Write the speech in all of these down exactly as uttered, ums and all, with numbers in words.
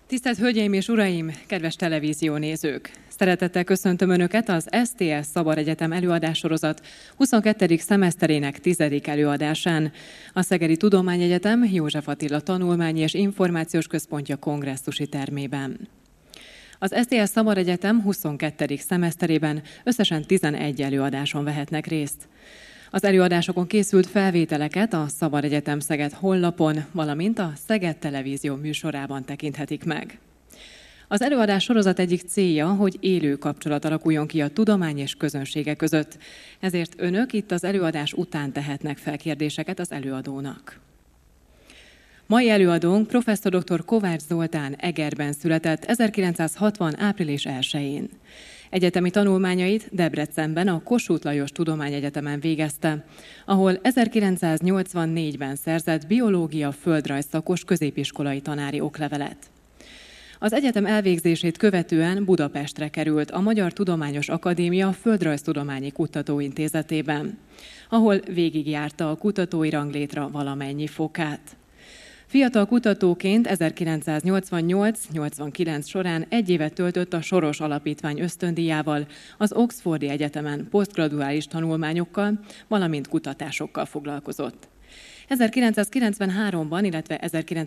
Tisztelt Hölgyeim és Uraim, kedves televíziónézők! Szeretettel köszöntöm Önöket az es té es Szabad Egyetem előadássorozat huszonkettő szemeszterének tizedik előadásán. A Szegedi Tudományegyetem József Attila Tanulmányi és Információs Központja kongresszusi termében. Az es té es Szabad Egyetem huszonkettő szemeszterében összesen tizenegy előadáson vehetnek részt. Az előadásokon készült felvételeket a Szabad Egyetem Szeged honlapon, valamint a Szeged Televízió műsorában tekinthetik meg. Az előadás sorozat egyik célja, hogy élő kapcsolat alakuljon ki a tudomány és közönsége között. Ezért Önök itt az előadás után tehetnek fel kérdéseket az előadónak. Mai előadónk professzor dr. Kovács Zoltán Egerben született ezerkilencszázhatvan. április elsején. Egyetemi tanulmányait Debrecenben a Kossuth Lajos Tudományegyetemen végezte, ahol ezerkilencszáznyolcvannégyben szerzett biológia-földrajz szakos középiskolai tanári oklevelet. Az egyetem elvégzését követően Budapestre került a Magyar Tudományos Akadémia Földrajztudományi Kutatóintézetében, ahol végigjárta a kutatói ranglétra valamennyi fokát. Fiatal kutatóként ezerkilencszáznyolcvannyolc-nyolcvankilenc során egy évet töltött a Soros Alapítvány ösztöndíjával az Oxfordi Egyetemen posztgraduális tanulmányokkal, valamint kutatásokkal foglalkozott. ezerkilencszázkilencvenháromban, illetve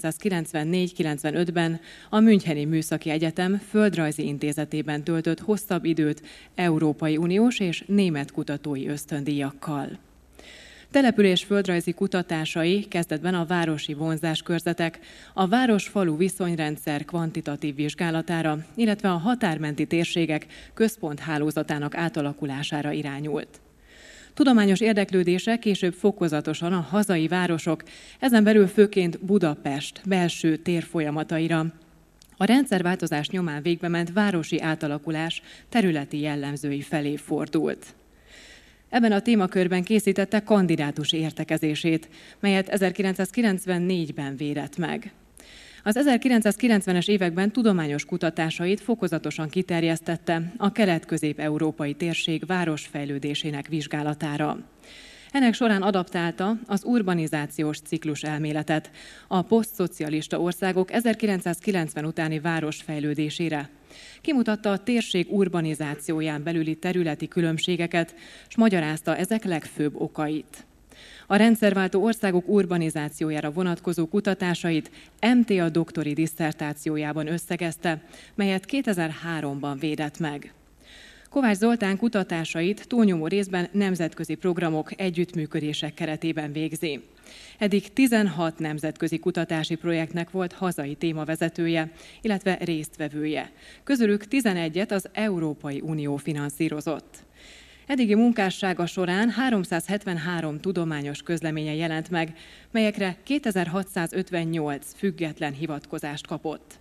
ezerkilencszázkilencvennégy-kilencvenötben a Müncheni Műszaki Egyetem Földrajzi Intézetében töltött hosszabb időt Európai Uniós és német kutatói ösztöndíjakkal. Település földrajzi kutatásai kezdetben a városi vonzáskörzetek, a város-falu viszonyrendszer kvantitatív vizsgálatára, illetve a határmenti térségek központhálózatának átalakulására irányult. Tudományos érdeklődése később fokozatosan a hazai városok, ezen belül főként Budapest belső térfolyamataira, a rendszerváltozás nyomán végbement városi átalakulás területi jellemzői felé fordult. Ebben a témakörben készítette kandidátusi értekezését, melyet ezerkilencszázkilencvennégyben védett meg. Az ezerkilencszázkilencvenes években tudományos kutatásait fokozatosan kiterjesztette a kelet-közép-európai térség városfejlődésének vizsgálatára. Ennek során adaptálta az urbanizációs ciklus elméletet a posztszocialista országok ezerkilencszázkilencven utáni városfejlődésére. Kimutatta a térség urbanizációján belüli területi különbségeket, és magyarázta ezek legfőbb okait. A rendszerváltó országok urbanizációjára vonatkozó kutatásait em té á doktori disszertációjában összegezte, melyet kétezer-háromban védett meg. Kovács Zoltán kutatásait túlnyomó részben nemzetközi programok, együttműködések keretében végzi. Eddig tizenhat nemzetközi kutatási projektnek volt hazai témavezetője, illetve résztvevője. Közülük tizenegyet az Európai Unió finanszírozott. Eddigi munkássága során háromszázhetvenhárom tudományos közleménye jelent meg, melyekre kétezer-hatszázötvennyolc független hivatkozást kapott.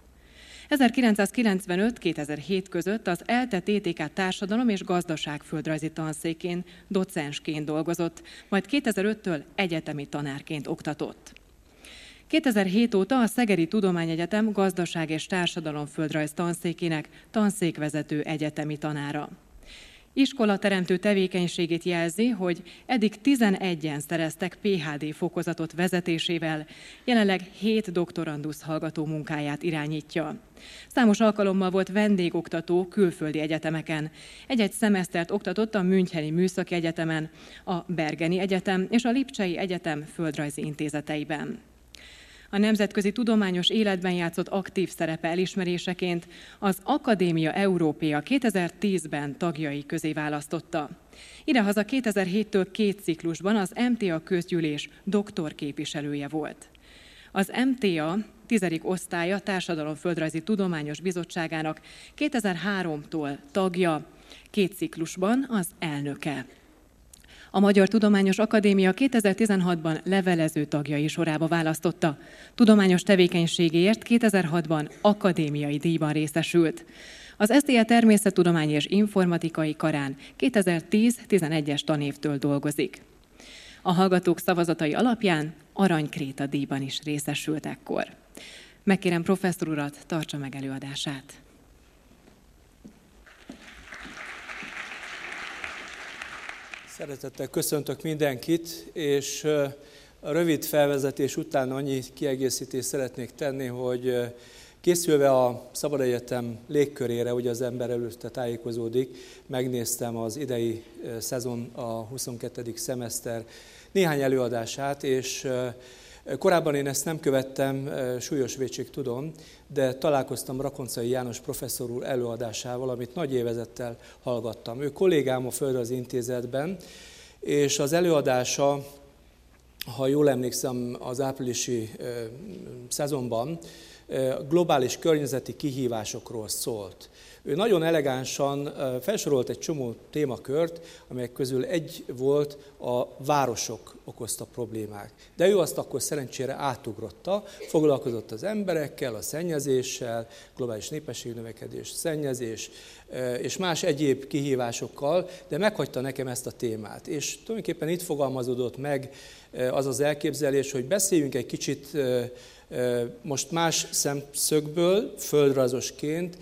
ezerkilencszázkilencvenöt-kétezer-hét között az ELTE té té ká társadalom és gazdaság földrajzi tanszékén docensként dolgozott, majd kétezer-öttől egyetemi tanárként oktatott. kétezer-hét óta a Szegedi Tudományegyetem gazdaság és társadalom földrajz tanszékének tanszékvezető egyetemi tanára. Iskolateremtő tevékenységét jelzi, hogy eddig tizenegyen szereztek pé há dé fokozatot vezetésével, jelenleg hét doktorandusz hallgató munkáját irányítja. Számos alkalommal volt vendégoktató külföldi egyetemeken. Egy-egy szemesztert oktatott a Müncheni Műszaki Egyetemen, a Bergeni Egyetem és a Lipcsei Egyetem földrajzi intézeteiben. A nemzetközi tudományos életben játszott aktív szerepe elismeréseként az Academia Europaea kétezer-tízben tagjai közé választotta. Idehaza kétezer-héttől két ciklusban az em té á közgyűlés doktor képviselője volt. Az em té á tizedik osztálya Társadalomföldrajzi Tudományos Bizottságának kétezer-háromtól tagja, két ciklusban az elnöke. A Magyar Tudományos Akadémia kétezer-tizenhatban levelező tagjai sorába választotta. Tudományos tevékenységéért kétezer-hatban akadémiai díjban részesült. Az es té á Természettudományi és Informatikai Karán kétezer-tíz-tizenegyes tanévtől dolgozik. A hallgatók szavazatai alapján Arany-Kréta díjban is részesült ekkor. Megkérem professzor urat, tartsa meg előadását. Szeretettel köszöntök mindenkit, és a rövid felvezetés után annyi kiegészítést szeretnék tenni, hogy Készülve a Szabad Egyetem légkörére, ugye az ember előtte tájékozódik, megnéztem az idei szezon, a huszonkettedik szemeszter néhány előadását, és korábban én ezt nem követtem, súlyos vétség tudom, de találkoztam Rakoncai János professzor úr előadásával, amit nagy élvezettel hallgattam. Ő kollégám a Földrajzi Intézetben, és az előadása, ha jól emlékszem, az áprilisi szezonban globális környezeti kihívásokról szólt. Ő nagyon elegánsan felsorolt egy csomó témakört, amelyek közül egy volt a városok okozta problémák. De ő azt akkor szerencsére átugrotta, foglalkozott az emberekkel, a szennyezéssel, globális népességnövekedés, szennyezés és más egyéb kihívásokkal, de meghagyta nekem ezt a témát. És tulajdonképpen itt fogalmazódott meg az az elképzelés, hogy beszéljünk egy kicsit most más szemszögből, földrajzosként,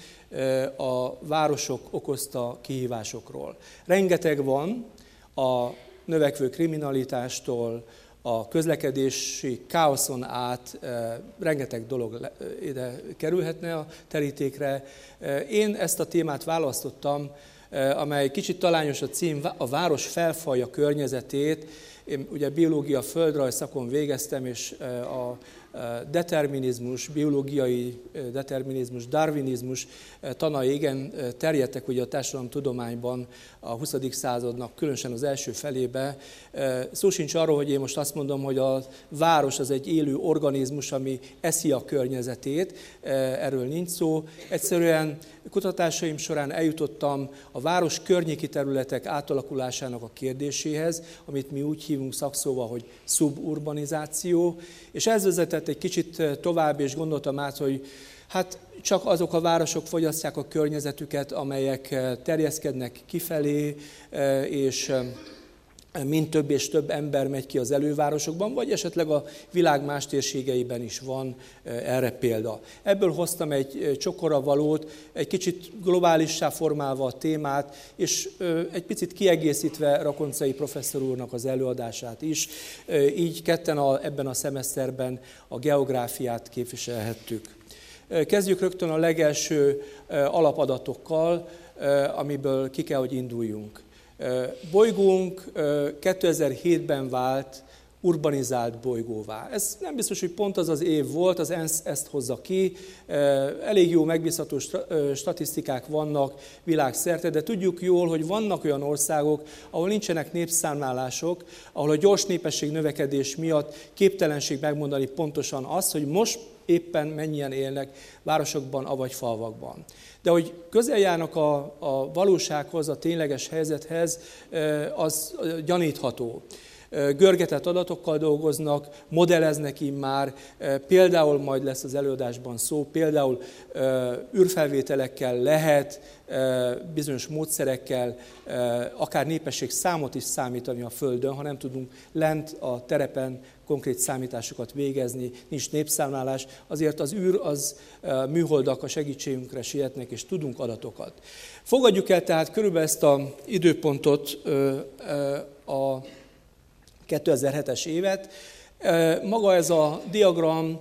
a városok okozta kihívásokról. Rengeteg van a növekvő kriminalitástól, a közlekedési káoszon át, rengeteg dolog ide kerülhetne a terítékre. Én ezt a témát választottam, amely kicsit talányos a cím, a város felfalja környezetét. Én ugye biológia, földrajz szakon végeztem, és a determinizmus, biológiai determinizmus, darwinizmus tanai igen terjedtek ugye a társadalomtudományban a huszadik századnak, különösen az első felébe. Szó sincs arról, hogy én most azt mondom, hogy a város az egy élő organizmus, ami eszi a környezetét, erről nincs szó. Egyszerűen kutatásaim során eljutottam a város környéki területek átalakulásának a kérdéséhez, amit mi úgy hívunk szakszóval, hogy szuburbanizáció, és ez vezetett egy kicsit tovább, és gondoltam át, hogy hát csak azok a városok fogyasztják a környezetüket, amelyek terjeszkednek kifelé, és mind több és több ember megy ki az elővárosokban, vagy esetleg a világ más térségeiben is van erre példa. Ebből hoztam egy csokora valót, egy kicsit globálissá formálva a témát, és egy picit kiegészítve Rakoncai professzor úrnak az előadását is. Így ketten a, ebben a szemeszterben a geográfiát képviselhettük. Kezdjük rögtön a legelső alapadatokkal, amiből ki kell, hogy induljunk. Bolygónk kétezer-hétben vált urbanizált bolygóvá. Ez nem biztos, hogy pont az az év volt, az ENSZ ezt hozza ki. Elég jó, megbízható statisztikák vannak világszerte, de tudjuk jól, hogy vannak olyan országok, ahol nincsenek népszámlálások, ahol a gyors népesség növekedés miatt képtelenség megmondani pontosan azt, hogy most éppen mennyien élnek városokban, avagy falvakban. De hogy közel járnak a, a valósághoz, a tényleges helyzethez, az gyanítható. Görgetett adatokkal dolgoznak, modelleznek immár, például majd lesz az előadásban szó, például űrfelvételekkel lehet, bizonyos módszerekkel, akár népesség számot is számítani a Földön, ha nem tudunk lent a terepen konkrét számításokat végezni, nincs népszámlálás, azért az űr, az műholdak a segítségünkre sietnek, és tudunk adatokat. Fogadjuk el tehát körülbelül ezt az időpontot, a kétezer-hetes évet. Maga ez a diagram,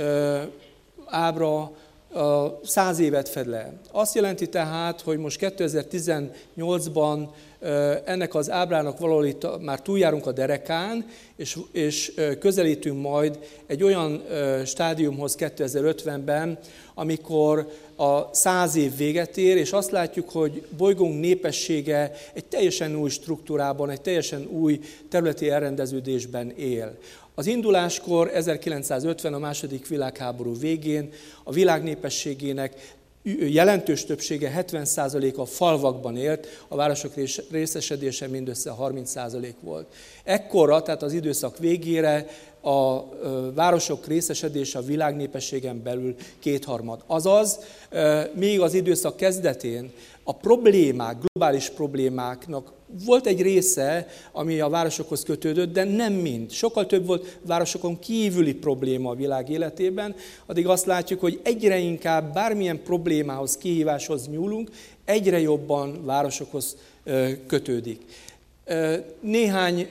ábra száz évet fed le. Azt jelenti tehát, hogy most kétezer-tizennyolcban ennek az ábrának valahol itt már túljárunk a derekán, és, és közelítünk majd egy olyan stádiumhoz kétezer-ötvenben, amikor a száz év véget ér, és azt látjuk, hogy bolygónk népessége egy teljesen új struktúrában, egy teljesen új területi elrendeződésben él. Az induláskor ezerkilencszázötven, a második világháború végén a világ népességének jelentős többsége, hetven százalék a falvakban élt, a városok részesedése mindössze harminc százalék volt. Ekkorra, tehát az időszak végére a városok részesedése a világ népességen belül kétharmad. Azaz, még az időszak kezdetén a problémák, globális problémáknak volt egy része, ami a városokhoz kötődött, de nem mind. Sokkal több volt városokon kívüli probléma a világ életében, addig azt látjuk, hogy egyre inkább bármilyen problémához, kihíváshoz nyúlunk, egyre jobban városokhoz kötődik. Néhány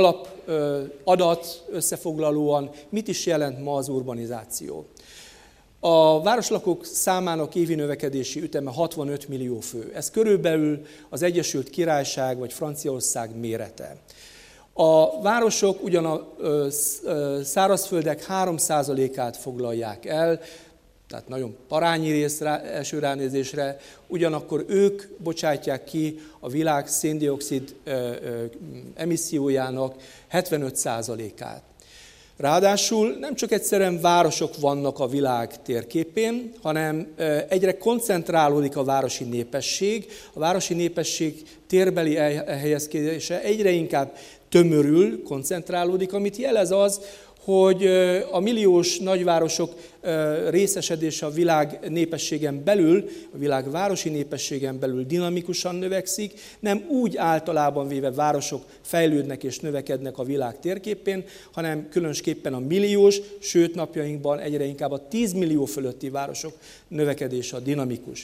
alapadat összefoglalóan mit is jelent ma az urbanizáció? A városlakók számának évi növekedési üteme hatvanöt millió fő. Ez körülbelül az Egyesült Királyság vagy Franciaország mérete. A városok ugyan a szárazföldek három százalékát foglalják el, tehát nagyon parányi rész rá, első ránézésre, ugyanakkor ők bocsátják ki a világ szén-dioxid emissziójának hetvenöt százalékát. Ráadásul nem csak egyszerűen városok vannak a világ térképén, hanem egyre koncentrálódik a városi népesség. A városi népesség térbeli elhelyezkedése egyre inkább tömörül, koncentrálódik, amit jelez az, hogy a milliós nagyvárosok részesedése a világ népességen belül, a világ városi népességen belül dinamikusan növekszik, nem úgy általában véve városok fejlődnek és növekednek a világ térképén, hanem különösképpen a milliós, sőt napjainkban egyre inkább a tíz millió fölötti városok növekedése a dinamikus.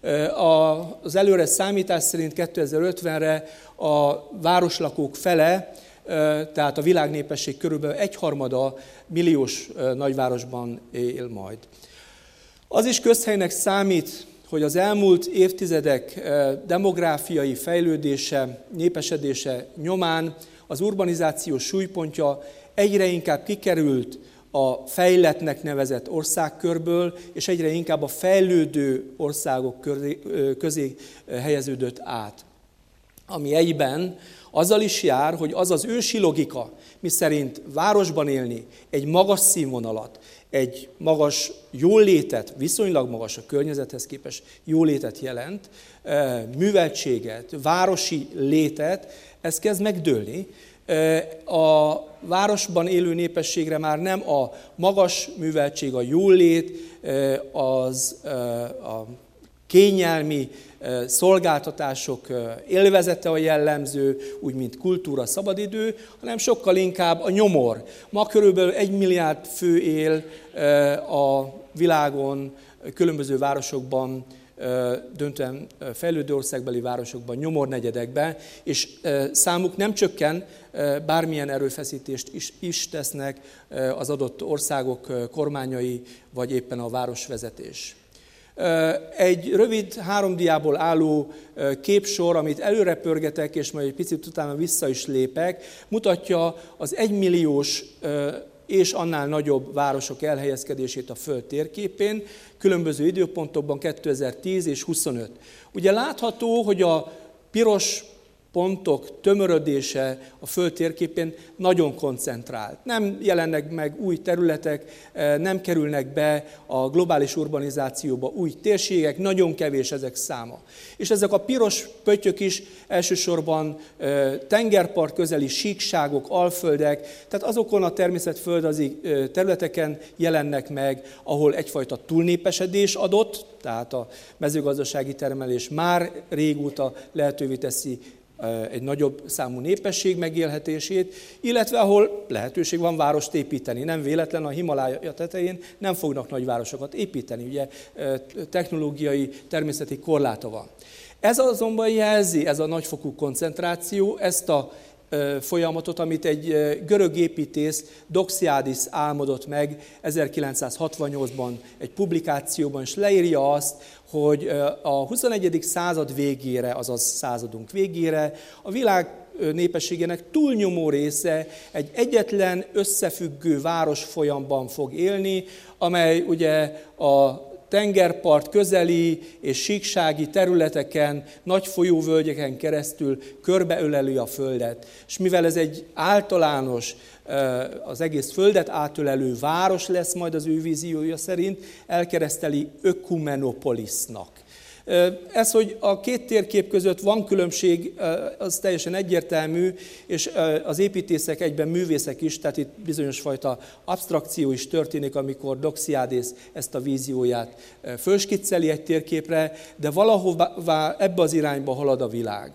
Az előre számítás szerint kétezer-ötvenre a városlakók fele, tehát a világnépesség körülbelül egyharmada milliós nagyvárosban él majd. Az is közhelynek számít, hogy az elmúlt évtizedek demográfiai fejlődése, népesedése nyomán az urbanizáció súlypontja egyre inkább kikerült a fejlettnek nevezett országkörből, és egyre inkább a fejlődő országok közé, közé helyeződött át. Ami egyben azzal is jár, hogy az az ősi logika, miszerint városban élni egy magas színvonalat, egy magas jólétet, viszonylag magas a környezethez képest jólétet jelent, műveltséget, városi létet, ez kezd megdőlni. A városban élő népességre már nem a magas műveltség, a jólét, az a kényelmi szolgáltatások élvezete a jellemző, úgy mint kultúra, szabadidő, hanem sokkal inkább a nyomor. Ma körülbelül egy milliárd fő él a világon, különböző városokban, döntően fejlődő országbeli városokban, nyomornegyedekben, és számuk nem csökken, bármilyen erőfeszítést is, is tesznek az adott országok kormányai, vagy éppen a városvezetés. Egy rövid három diából álló képsor, amit előre pörgetek, és majd egy picit utána vissza is lépek, mutatja az egymilliós és annál nagyobb városok elhelyezkedését a Föld térképén, különböző időpontokban kétezer-tíz és huszonöt. Ugye látható, hogy a piros pontok tömörödése a Föld térképén nagyon koncentrált. Nem jelennek meg új területek, nem kerülnek be a globális urbanizációba új térségek, nagyon kevés ezek száma. És ezek a piros pöttyök is elsősorban tengerpart közeli síkságok, alföldek, tehát azokon a természetföldrajzi területeken jelennek meg, ahol egyfajta túlnépesedés adott, tehát a mezőgazdasági termelés már régóta lehetővé teszi egy nagyobb számú népesség megélhetését, illetve ahol lehetőség van várost építeni. Nem véletlen a Himalája tetején nem fognak nagy városokat építeni, ugye technológiai, természeti korláta van. Ez azonban jelzi, ez a nagyfokú koncentráció, ezt a folyamatot, amit egy görög építész, Doxiadis álmodott meg ezerkilencszázhatvannyolcban egy publikációban, és leírja azt, hogy a huszonegyedik század végére, azaz századunk végére a világ népességének túlnyomó része egy egyetlen összefüggő városfolyamban fog élni, amely ugye a tengerpart közeli és síksági területeken, nagy folyóvölgyeken keresztül körbeöleli a Földet. És mivel ez egy általános, az egész Földet átölelő város lesz majd az ő víziója szerint, elkereszteli Ökumenopolisznak. Ez, hogy a két térkép között van különbség, az teljesen egyértelmű, és az építészek egyben művészek is, tehát itt bizonyos fajta abstrakció is történik, amikor Doxiadis ezt a vízióját fölskicceli egy térképre, de valahová ebbe az irányba halad a világ.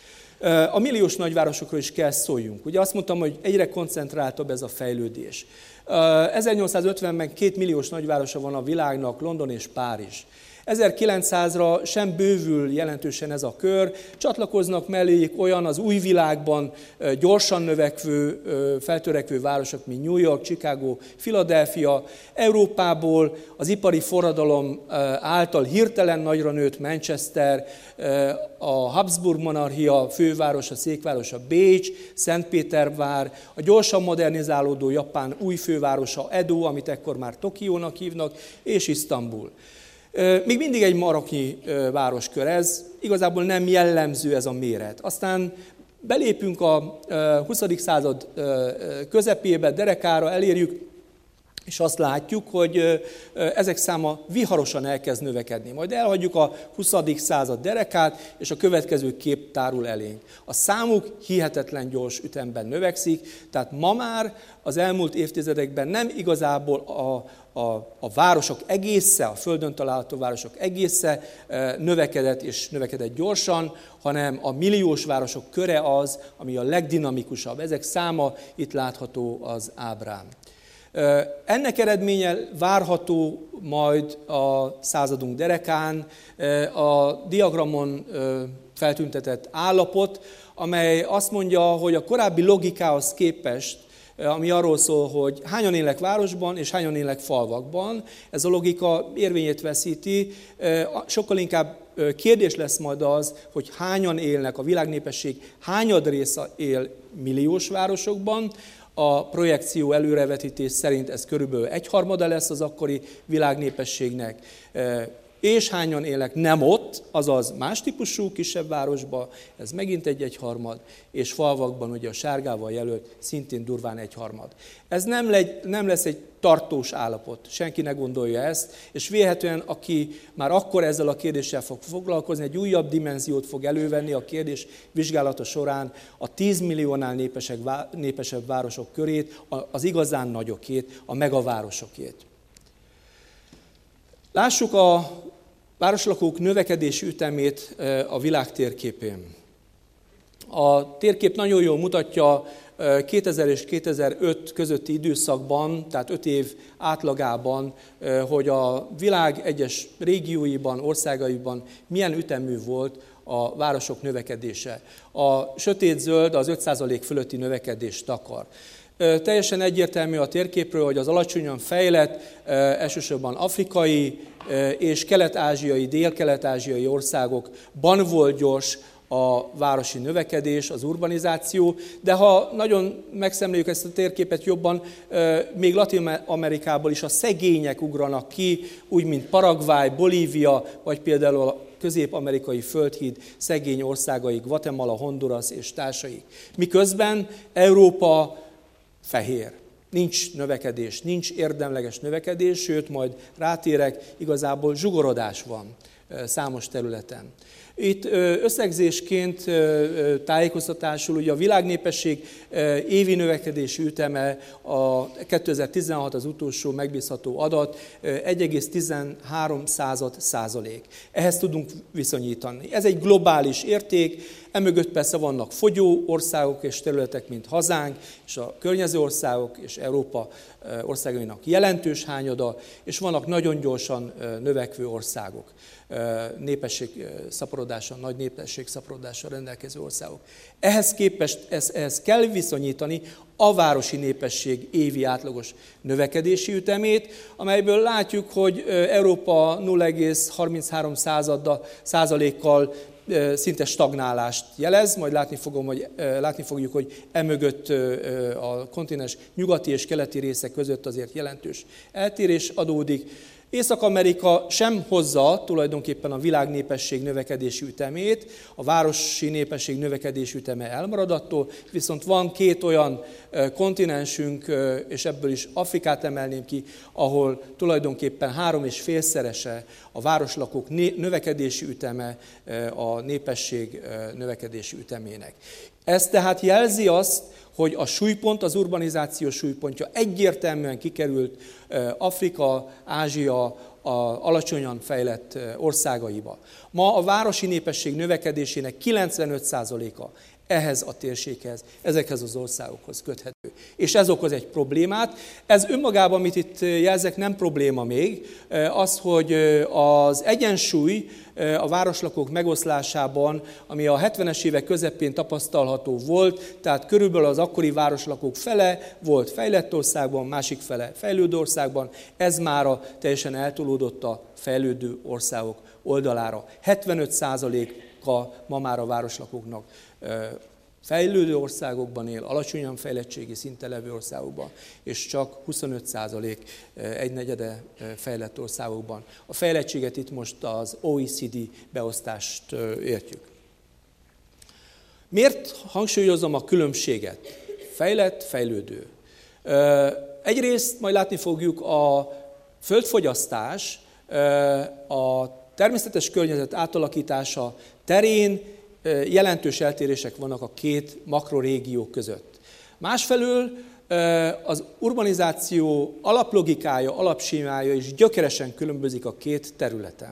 A milliós nagyvárosokról is kell szóljunk. Ugye azt mondtam, hogy egyre koncentráltabb ez a fejlődés. ezernyolcszázötvenben két milliós nagyvárosa van a világnak, London és Párizs. ezerkilencszázra sem bővül jelentősen ez a kör, csatlakoznak melléjük olyan az új világban gyorsan növekvő, feltörekvő városok, mint New York, Chicago, Philadelphia, Európából az ipari forradalom által hirtelen nagyra nőtt Manchester, a Habsburg monarchia fővárosa, székvárosa Bécs, Szentpétervár, a gyorsan modernizálódó Japán új fővárosa Edo, amit ekkor már Tokiónak hívnak, és Isztambul. Még mindig egy maroknyi városkör ez, igazából nem jellemző ez a méret. Aztán belépünk a huszadik század közepébe, derekára, elérjük, és azt látjuk, hogy ezek száma viharosan elkezd növekedni. Majd elhagyjuk a huszadik század derekát, és a következő kép tárul elénk. A számuk hihetetlen gyors ütemben növekszik, tehát ma már az elmúlt évtizedekben nem igazából a, a, a városok egésze, a földön található városok egésze növekedett és növekedett gyorsan, hanem a milliós városok köre az, ami a legdinamikusabb. Ezek száma itt látható az ábrán. Ennek eredménye várható majd a századunk derekán a diagramon feltüntetett állapot, amely azt mondja, hogy a korábbi logikához képest, ami arról szól, hogy hányan élnek városban és hányan élnek falvakban, ez a logika érvényét veszíti, sokkal inkább kérdés lesz majd az, hogy hányan élnek, a világnépesség hányad része él milliós városokban. A projekció előrevetítés szerint ez körülbelül egyharmada lesz az akkori világnépességnek, és hányan élnek nem ott, azaz más típusú kisebb városban, ez megint egy egyharmad, és falvakban ugye a sárgával jelölt szintén durván egyharmad. Ez nem, legy, nem lesz egy tartós állapot, senki ne gondolja ezt, és vélhetően aki már akkor ezzel a kérdéssel fog foglalkozni, egy újabb dimenziót fog elővenni a kérdés vizsgálata során, a tíz milliónál népesebb, népesebb városok körét, az igazán nagyokét, a megavárosokét. Lássuk a városlakók növekedési ütemét a világ térképén. A térkép nagyon jól mutatja kétezer és kétezer-öt közötti időszakban, tehát öt év átlagában, hogy a világ egyes régióiban, országaiban milyen ütemű volt a városok növekedése. A sötétzöld az öt százalék fölötti növekedést takar. Teljesen egyértelmű a térképről, hogy az alacsonyan fejlett, elsősorban afrikai és kelet-ázsiai, dél-kelet-ázsiai országokban volt gyors a városi növekedés, az urbanizáció, de ha nagyon megszemléljük ezt a térképet jobban, még Latin-Amerikából is a szegények ugranak ki, úgy, mint Paraguay, Bolívia, vagy például a közép-amerikai földhíd szegény országai, Guatemala, Honduras és társai. Miközben Európa fehér. Nincs növekedés, nincs érdemleges növekedés, sőt, majd rátérek, igazából zsugorodás van számos területen. Itt összegzésként tájékoztatásul ugye a világnépesség évi növekedési üteme, a kétezer-tizenhat az utolsó megbízható adat, egy egész tizenhárom százalék. Ehhez tudunk viszonyítani. Ez egy globális érték, emögött persze vannak fogyó országok és területek, mint hazánk, és a környező országok és Európa országainak jelentős hányada, és vannak nagyon gyorsan növekvő országok, népesség szaporodása, nagy népesség szaporodással rendelkező országok. Ehhez képest ehhez kell viszonyítani a városi népesség évi átlagos növekedési ütemét, amelyből látjuk, hogy Európa nulla egész harminchárom százalékkal szinte stagnálást jelez, majd látni, fogom, hogy, látni fogjuk, hogy emögött a kontinens nyugati és keleti részek között azért jelentős eltérés adódik. Észak-Amerika sem hozza tulajdonképpen a világ népesség növekedési ütemét, a városi népesség növekedési üteme elmarad attól, viszont van két olyan kontinensünk, és ebből is Afrikát emelném ki, ahol tulajdonképpen három és félszerese a városlakók növekedési üteme a népesség növekedési ütemének. Ez tehát jelzi azt, hogy a súlypont, az urbanizáció súlypontja egyértelműen kikerült Afrika, Ázsia, a alacsonyan fejlett országaiba. Ma a városi népesség növekedésének kilencvenöt százaléka ehhez a térséghez, ezekhez az országokhoz köthető. És ez okoz egy problémát. Ez önmagában, amit itt jelzek, nem probléma még, az, hogy az egyensúly a városlakók megoszlásában, ami a hetvenes évek közepén tapasztalható volt, tehát körülbelül az akkori városlakók fele volt fejlett országban, másik fele fejlődő országban, ez mára teljesen eltolódott a fejlődő országok oldalára. hetvenöt százaléka ma már a városlakóknak fejlődő országokban él, alacsonyan fejlettségi szinten levő országokban, és csak huszonöt százalék egynegyede fejlett országokban. A fejlettséget itt most az o e cé dé beosztást értjük. Miért hangsúlyozom a különbséget? Fejlett, fejlődő. Egyrészt majd látni fogjuk, a földfogyasztás, a természetes környezet átalakítása terén jelentős eltérések vannak a két makrorégió között. Másfelől az urbanizáció alaplogikája, alapsémája is gyökeresen különbözik a két területen.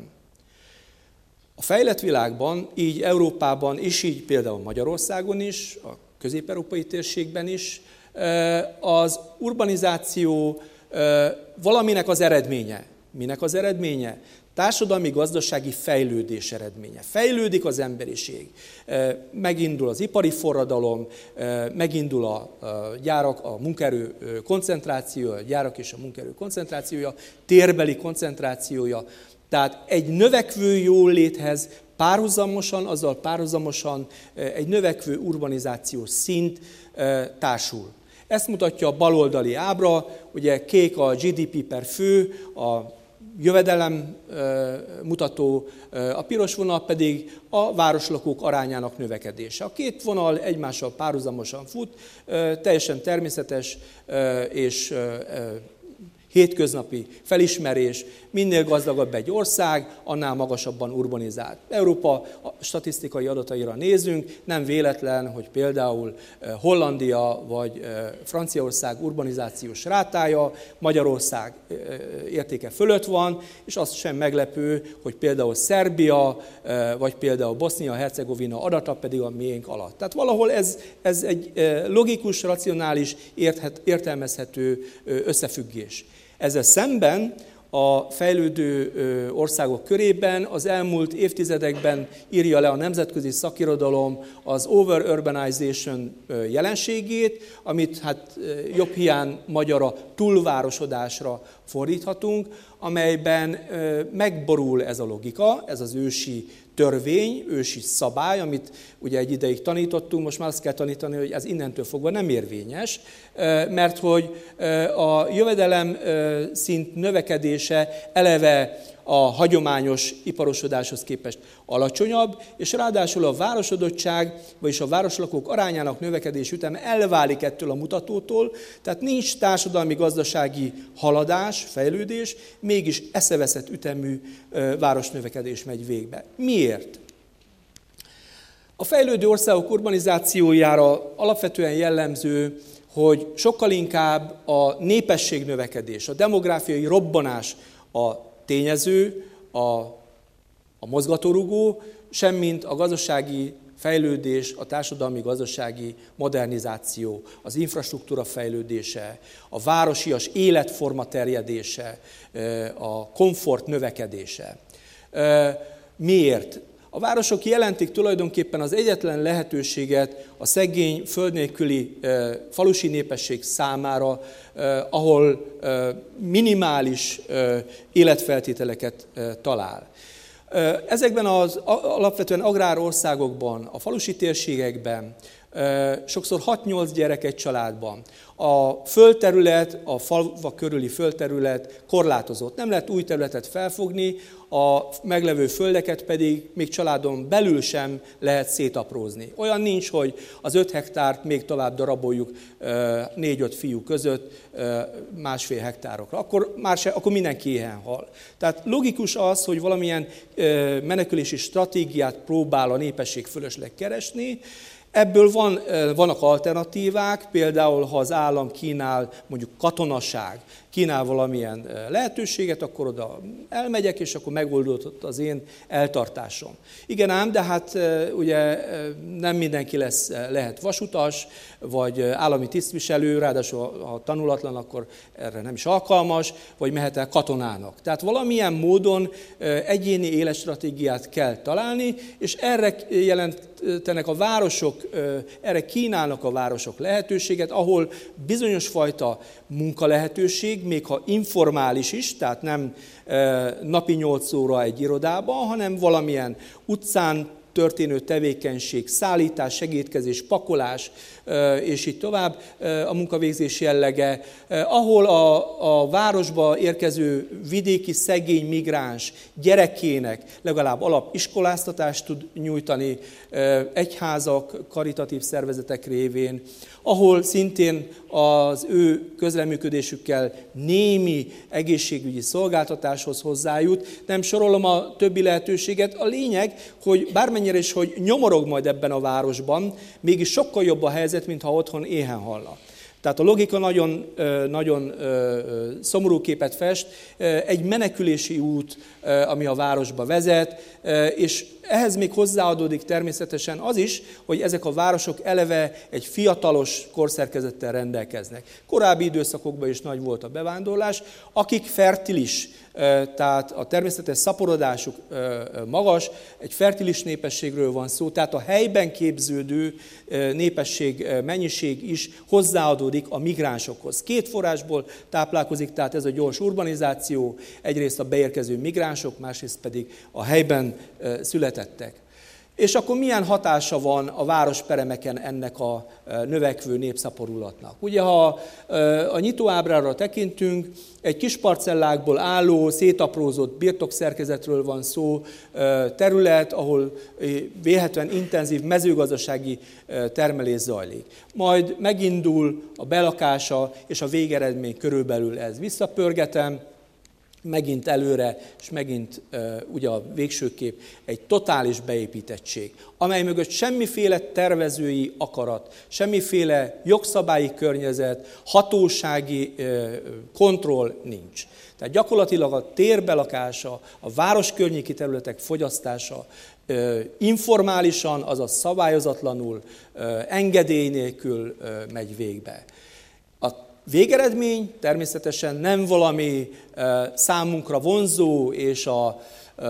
A fejlett világban, így Európában és így például Magyarországon is, a közép-európai térségben is, az urbanizáció valaminek az eredménye. Minek az eredménye? Társadalmi-gazdasági fejlődés eredménye. Fejlődik az emberiség. Megindul az ipari forradalom, megindul a gyárak, a munkaerő koncentrációja, a gyárak és a munkaerő koncentrációja, térbeli koncentrációja. Tehát egy növekvő jóléthez párhuzamosan, azzal párhuzamosan egy növekvő urbanizációs szint társul. Ezt mutatja a baloldali ábra, ugye kék a gé dé pé per fő, a jövedelem mutató, a piros vonal pedig a városlakók arányának növekedése. A két vonal egymással párhuzamosan fut, teljesen természetes és hétköznapi felismerés, minél gazdagabb egy ország, annál magasabban urbanizált. Európa statisztikai adataira nézünk, nem véletlen, hogy például Hollandia vagy Franciaország urbanizációs rátája Magyarország értéke fölött van, és az sem meglepő, hogy például Szerbia vagy például Bosznia-Hercegovina adata pedig a miénk alatt. Tehát valahol ez, ez egy logikus, racionális, érthet, értelmezhető összefüggés. Ezzel szemben a fejlődő országok körében az elmúlt évtizedekben írja le a nemzetközi szakirodalom az over-urbanization jelenségét, amit hát jobb hiány magyarra túlvárosodásra fordíthatunk, amelyben megborul ez a logika, ez az ősi törvény, ősi szabály, amit ugye egy ideig tanítottunk, most már azt kell tanítani, hogy ez innentől fogva nem érvényes, mert hogy a jövedelem szint növekedése eleve a hagyományos iparosodáshoz képest alacsonyabb, és ráadásul a városodottság, vagyis a városlakók arányának növekedés üteme elválik ettől a mutatótól, tehát nincs társadalmi-gazdasági haladás, fejlődés, mégis eszeveszett ütemű városnövekedés megy végbe. Miért? A fejlődő országok urbanizációjára alapvetően jellemző, hogy sokkal inkább a népességnövekedés, a demográfiai robbanás a tényező, a, a mozgatórugó, semmint a gazdasági fejlődés, a társadalmi-gazdasági modernizáció, az infrastruktúra fejlődése, a városias életforma terjedése, a komfort növekedése. Miért? A városok jelentik tulajdonképpen az egyetlen lehetőséget a szegény, föld nélküli falusi népesség számára, ahol minimális életfeltételeket talál. Ezekben az alapvetően agrárországokban, a falusi térségekben sokszor hat-nyolc gyerek egy családban. A földterület, a falvak körüli földterület korlátozott. Nem lehet új területet felfogni, a meglevő földeket pedig még családon belül sem lehet szétaprózni. Olyan nincs, hogy az öt hektárt még tovább daraboljuk négy-öt fiú között másfél hektárokra. Akkor, már se, akkor mindenki éhen hal. Tehát logikus az, hogy valamilyen menekülési stratégiát próbál a népesség fölösleg keresni. Ebből van, vannak alternatívák, például ha az állam kínál mondjuk katonaság, kínál valamilyen lehetőséget, akkor oda elmegyek, és akkor megoldódott az én eltartásom. Igen ám, de hát ugye nem mindenki lesz, lehet vasutas, vagy állami tisztviselő, ráadásul ha tanulatlan, akkor erre nem is alkalmas, vagy mehet el katonának. Tehát valamilyen módon egyéni életstratégiát kell találni, és erre jelentenek a városok, erre kínálnak a városok lehetőséget, ahol bizonyos fajta munkalehetőség, még ha informális is, tehát nem napi nyolc óra egy irodában, hanem valamilyen utcán történő tevékenység, szállítás, segédkezés, pakolás, és így tovább a munkavégzés jellege, ahol a, a városba érkező vidéki szegény migráns gyerekének legalább alapiskoláztatást tud nyújtani egyházak, karitatív szervezetek révén, ahol szintén az ő közreműködésükkel némi egészségügyi szolgáltatáshoz hozzájut. Nem sorolom a többi lehetőséget. A lényeg, hogy bármennyire is, hogy nyomorog majd ebben a városban, mégis sokkal jobb a helyzet, mint ha otthon éhen halna. Tehát a logika nagyon, nagyon szomorú képet fest, egy menekülési út, ami a városba vezet, és ehhez még hozzáadódik természetesen az is, hogy ezek a városok eleve egy fiatalos korszerkezettel rendelkeznek. Korábbi időszakokban is nagy volt a bevándorlás, akik fertilis, tehát a természetes szaporodásuk magas, egy fertilis népességről van szó, tehát a helyben képződő népesség mennyiség is hozzáadódik a migránsokhoz. Két forrásból táplálkozik, tehát ez a gyors urbanizáció, egyrészt a beérkező migránsok, másrészt pedig a helyben születettek. És akkor milyen hatása van a városperemeken ennek a növekvő népszaporulatnak? Ugye, ha a nyitóábrára tekintünk, egy kis parcellákból álló, szétaprózott birtokszerkezetről van szó, terület, ahol vélhetően intenzív mezőgazdasági termelés zajlik. Majd megindul a belakása, és a végeredmény körülbelül ez. Visszapörgetem, megint előre, és megint ugye a végső kép egy totális beépítettség, amely mögött semmiféle tervezői akarat, semmiféle jogszabályi környezet, hatósági kontroll nincs. Tehát gyakorlatilag a térbelakása, a városkörnyéki területek fogyasztása informálisan, azaz szabályozatlanul, engedély nélkül megy végbe. A végeredmény természetesen nem valami számunkra vonzó és a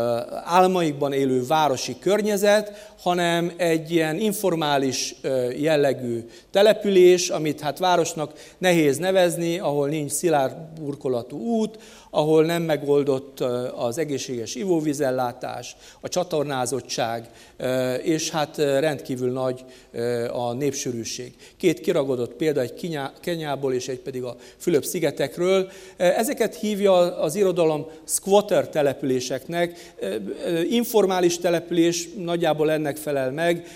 álmaikban élő városi környezet, hanem egy ilyen informális jellegű település, amit hát városnak nehéz nevezni, ahol nincs szilárd burkolatú út, ahol nem megoldott az egészséges ivóvízellátás, a csatornázottság, és hát rendkívül nagy a népsűrűség. Két kiragadott példa, egy Kenyából és egy pedig a Fülöp-szigetekről. Ezeket hívja az irodalom squatter településeknek, informális település nagyjából ennek felel meg.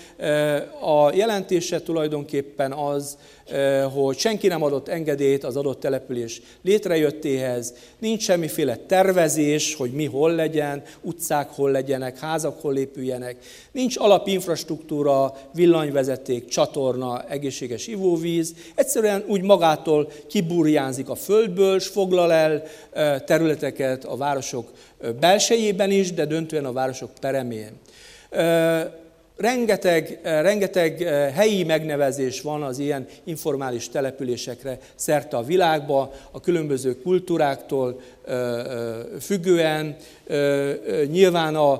A jelentése tulajdonképpen az, hogy senki nem adott engedélyt az adott település létrejöttéhez, nincs semmiféle tervezés, hogy mi hol legyen, utcák hol legyenek, házak hol épüljenek, nincs alapinfrastruktúra, villanyvezeték, csatorna, egészséges ivóvíz, egyszerűen úgy magától kiburjánzik a földből, és foglal el területeket a városok belsejében is, de döntően a városok peremén. Rengeteg, rengeteg helyi megnevezés van az ilyen informális településekre szerte a világban, a különböző kultúráktól függően. Nyilván az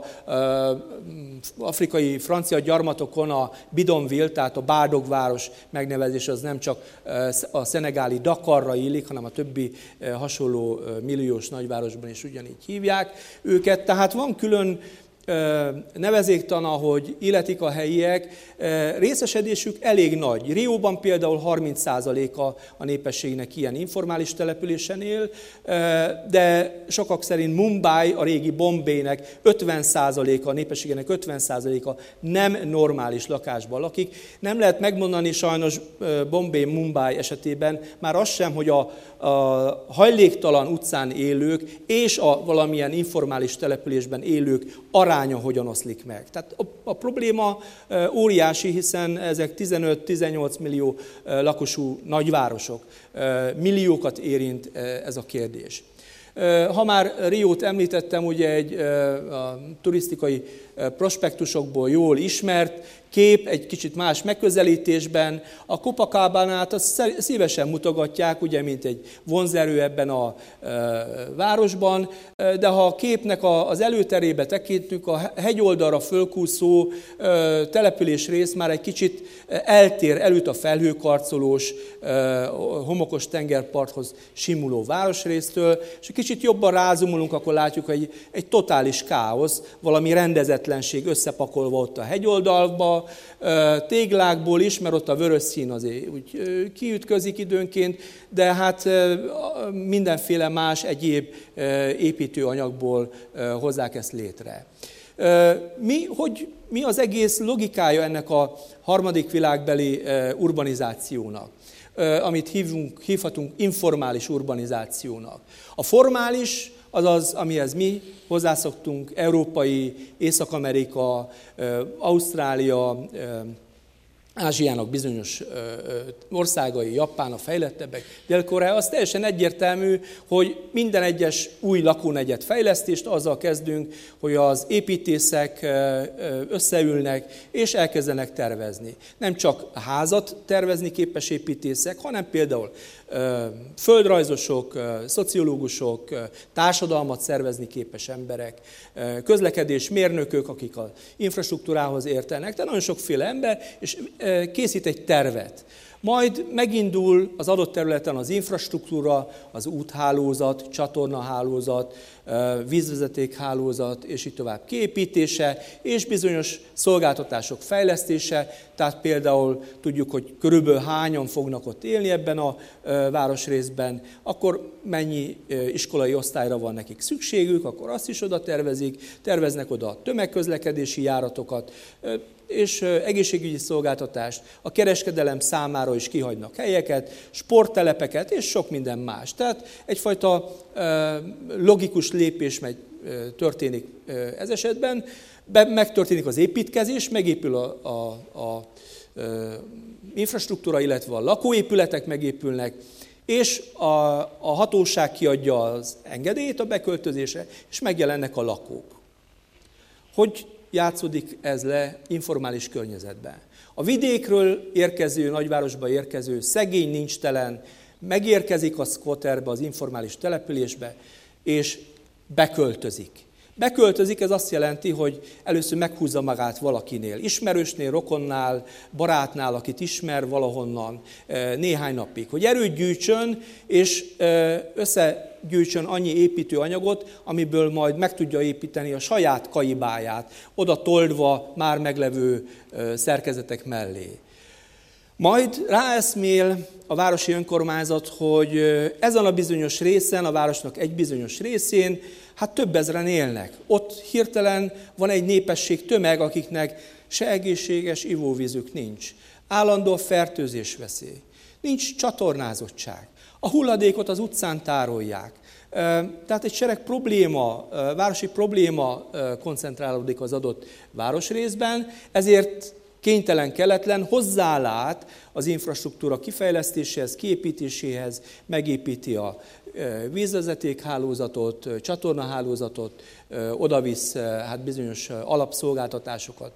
afrikai francia gyarmatokon a Bidonville, tehát a Bárdogváros megnevezés az nem csak a szenegáli Dakarra illik, hanem a többi hasonló milliós nagyvárosban is ugyanígy hívják őket. Tehát van külön nevezéktan, ahogy illetik a helyiek, részesedésük elég nagy. Rióban például harminc százaléka a népességnek ilyen informális településen él, de sokak szerint Mumbai, a régi Bombaynek ötven százaléka, a népességének ötven százaléka nem normális lakásban lakik. Nem lehet megmondani sajnos Bombay, Mumbai esetében már az sem, hogy a, a hajléktalan utcán élők és a valamilyen informális településben élők arányában aránya hogyan oszlik meg. Tehát a, a probléma óriási, hiszen ezek tizenöt-tizennyolc millió lakosú nagyvárosok, milliókat érint ez a kérdés. Ha már Riót említettem, ugye egy a turisztikai prospektusokból jól ismert kép, egy kicsit más megközelítésben, a Copacabanát azt szívesen mutogatják, ugye, mint egy vonzerő ebben a városban, de ha a képnek az előterébe tekintünk, a hegyoldalra fölkúszó település rész már egy kicsit eltér, elüt a felhőkarcolós, homokos tengerparthoz simuló városrésztől, és egy kicsit jobban rázumulunk, akkor látjuk, hogy egy, egy totális káosz, valami rendezetlenség összepakolva ott a hegyoldalba, téglákból is, mert ott a vörös szín azért úgy kiütközik időnként, de hát mindenféle más egyéb építőanyagból hozzák ezt létre. Mi, hogy, mi az egész logikája ennek a harmadik világbeli urbanizációnak, amit hívunk, hívhatunk informális urbanizációnak? A formális az az, amihez mi hozzászoktunk, európai, Észak-Amerika, Ausztrália, Ázsiának bizonyos országai, Japán, a fejlettebbek, Dél-Korea, az teljesen egyértelmű, hogy minden egyes új lakónegyed fejlesztést azzal kezdünk, hogy az építészek összeülnek és elkezdenek tervezni. Nem csak házat tervezni képes építészek, hanem például földrajzosok, szociológusok, társadalmat szervezni képes emberek, közlekedésmérnökök, akik az infrastruktúrához értenek, de nagyon sokféle ember, és készít egy tervet. Majd megindul az adott területen az infrastruktúra, az úthálózat, csatornahálózat, vízvezetékhálózat, és így tovább kiépítése, és bizonyos szolgáltatások fejlesztése, tehát például tudjuk, hogy körülbelül hányan fognak ott élni ebben a városrészben, akkor mennyi iskolai osztályra van nekik szükségük, akkor azt is oda tervezik, terveznek oda tömegközlekedési járatokat, és egészségügyi szolgáltatást, a kereskedelem számára is kihagynak helyeket, sporttelepeket és sok minden más. Tehát egyfajta logikus lépés megy, történik ez esetben, Be, megtörténik az építkezés, megépül a, a, a, a infrastruktúra, illetve a lakóépületek megépülnek, és a, a hatóság kiadja az engedélyt a beköltözésre, és megjelennek a lakók. Hogy játszódik ez le informális környezetben? A vidékről érkező, nagyvárosba érkező, szegény, nincstelen, megérkezik a squatterbe, az informális településbe, és beköltözik. Beköltözik, ez azt jelenti, hogy először meghúzza magát valakinél, ismerősnél, rokonnál, barátnál, akit ismer valahonnan néhány napig, hogy erőt gyűjtsön, és összegyűjtsön annyi építőanyagot, amiből majd meg tudja építeni a saját kaibáját, oda toldva már meglevő szerkezetek mellé. Majd ráeszmél a városi önkormányzat, hogy ezen a bizonyos részen, a városnak egy bizonyos részén, hát több ezren élnek. Ott hirtelen van egy népesség tömeg, akiknek se egészséges ivóvízük nincs. Állandó fertőzés veszély. Nincs csatornázottság. A hulladékot az utcán tárolják. Tehát egy sereg probléma, városi probléma koncentrálódik az adott városrészben, ezért kénytelen, kelletlen hozzálát az infrastruktúra kifejlesztéséhez, kiépítéséhez, megépíti a vízvezetékhálózatot, csatornahálózatot, odavisz hát bizonyos alapszolgáltatásokat,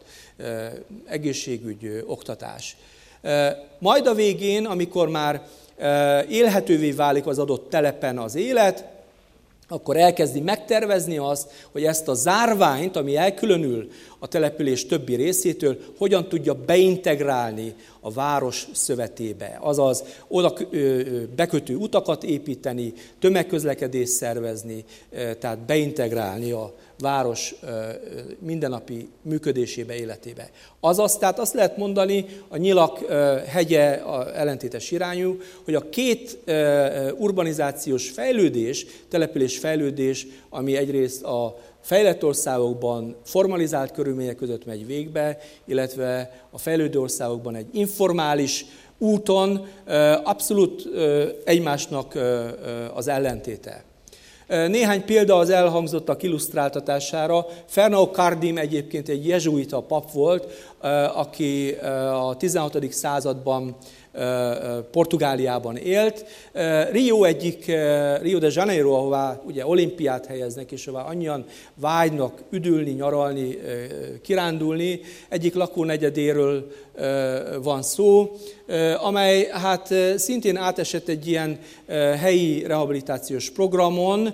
egészségügy, oktatás. Majd a végén, amikor már élhetővé válik az adott telepen az élet, akkor elkezdi megtervezni azt, hogy ezt a zárványt, ami elkülönül a település többi részétől, hogyan tudja beintegrálni a város szövetébe. Azaz oda bekötő utakat építeni, tömegközlekedést szervezni, tehát beintegrálni a város mindennapi működésébe, életébe. Azaz, tehát azt lehet mondani, a Nyilak hegye a ellentétes irányú, hogy a két urbanizációs fejlődés, település fejlődés, ami egyrészt a fejlett országokban formalizált körülmények között megy végbe, illetve a fejlődő országokban egy informális úton abszolút egymásnak az ellentéte. Néhány példa az elhangzottak illusztráltatására. Fernão Cardim egyébként egy jezsuita pap volt, aki a tizenhatodik században Portugáliában élt. Rio egyik, Rio de Janeiro, ahová ugye olimpiát helyeznek, és ahová annyian vágynak üdülni, nyaralni, kirándulni, egyik lakónegyedéről van szó, amely hát szintén átesett egy ilyen helyi rehabilitációs programon.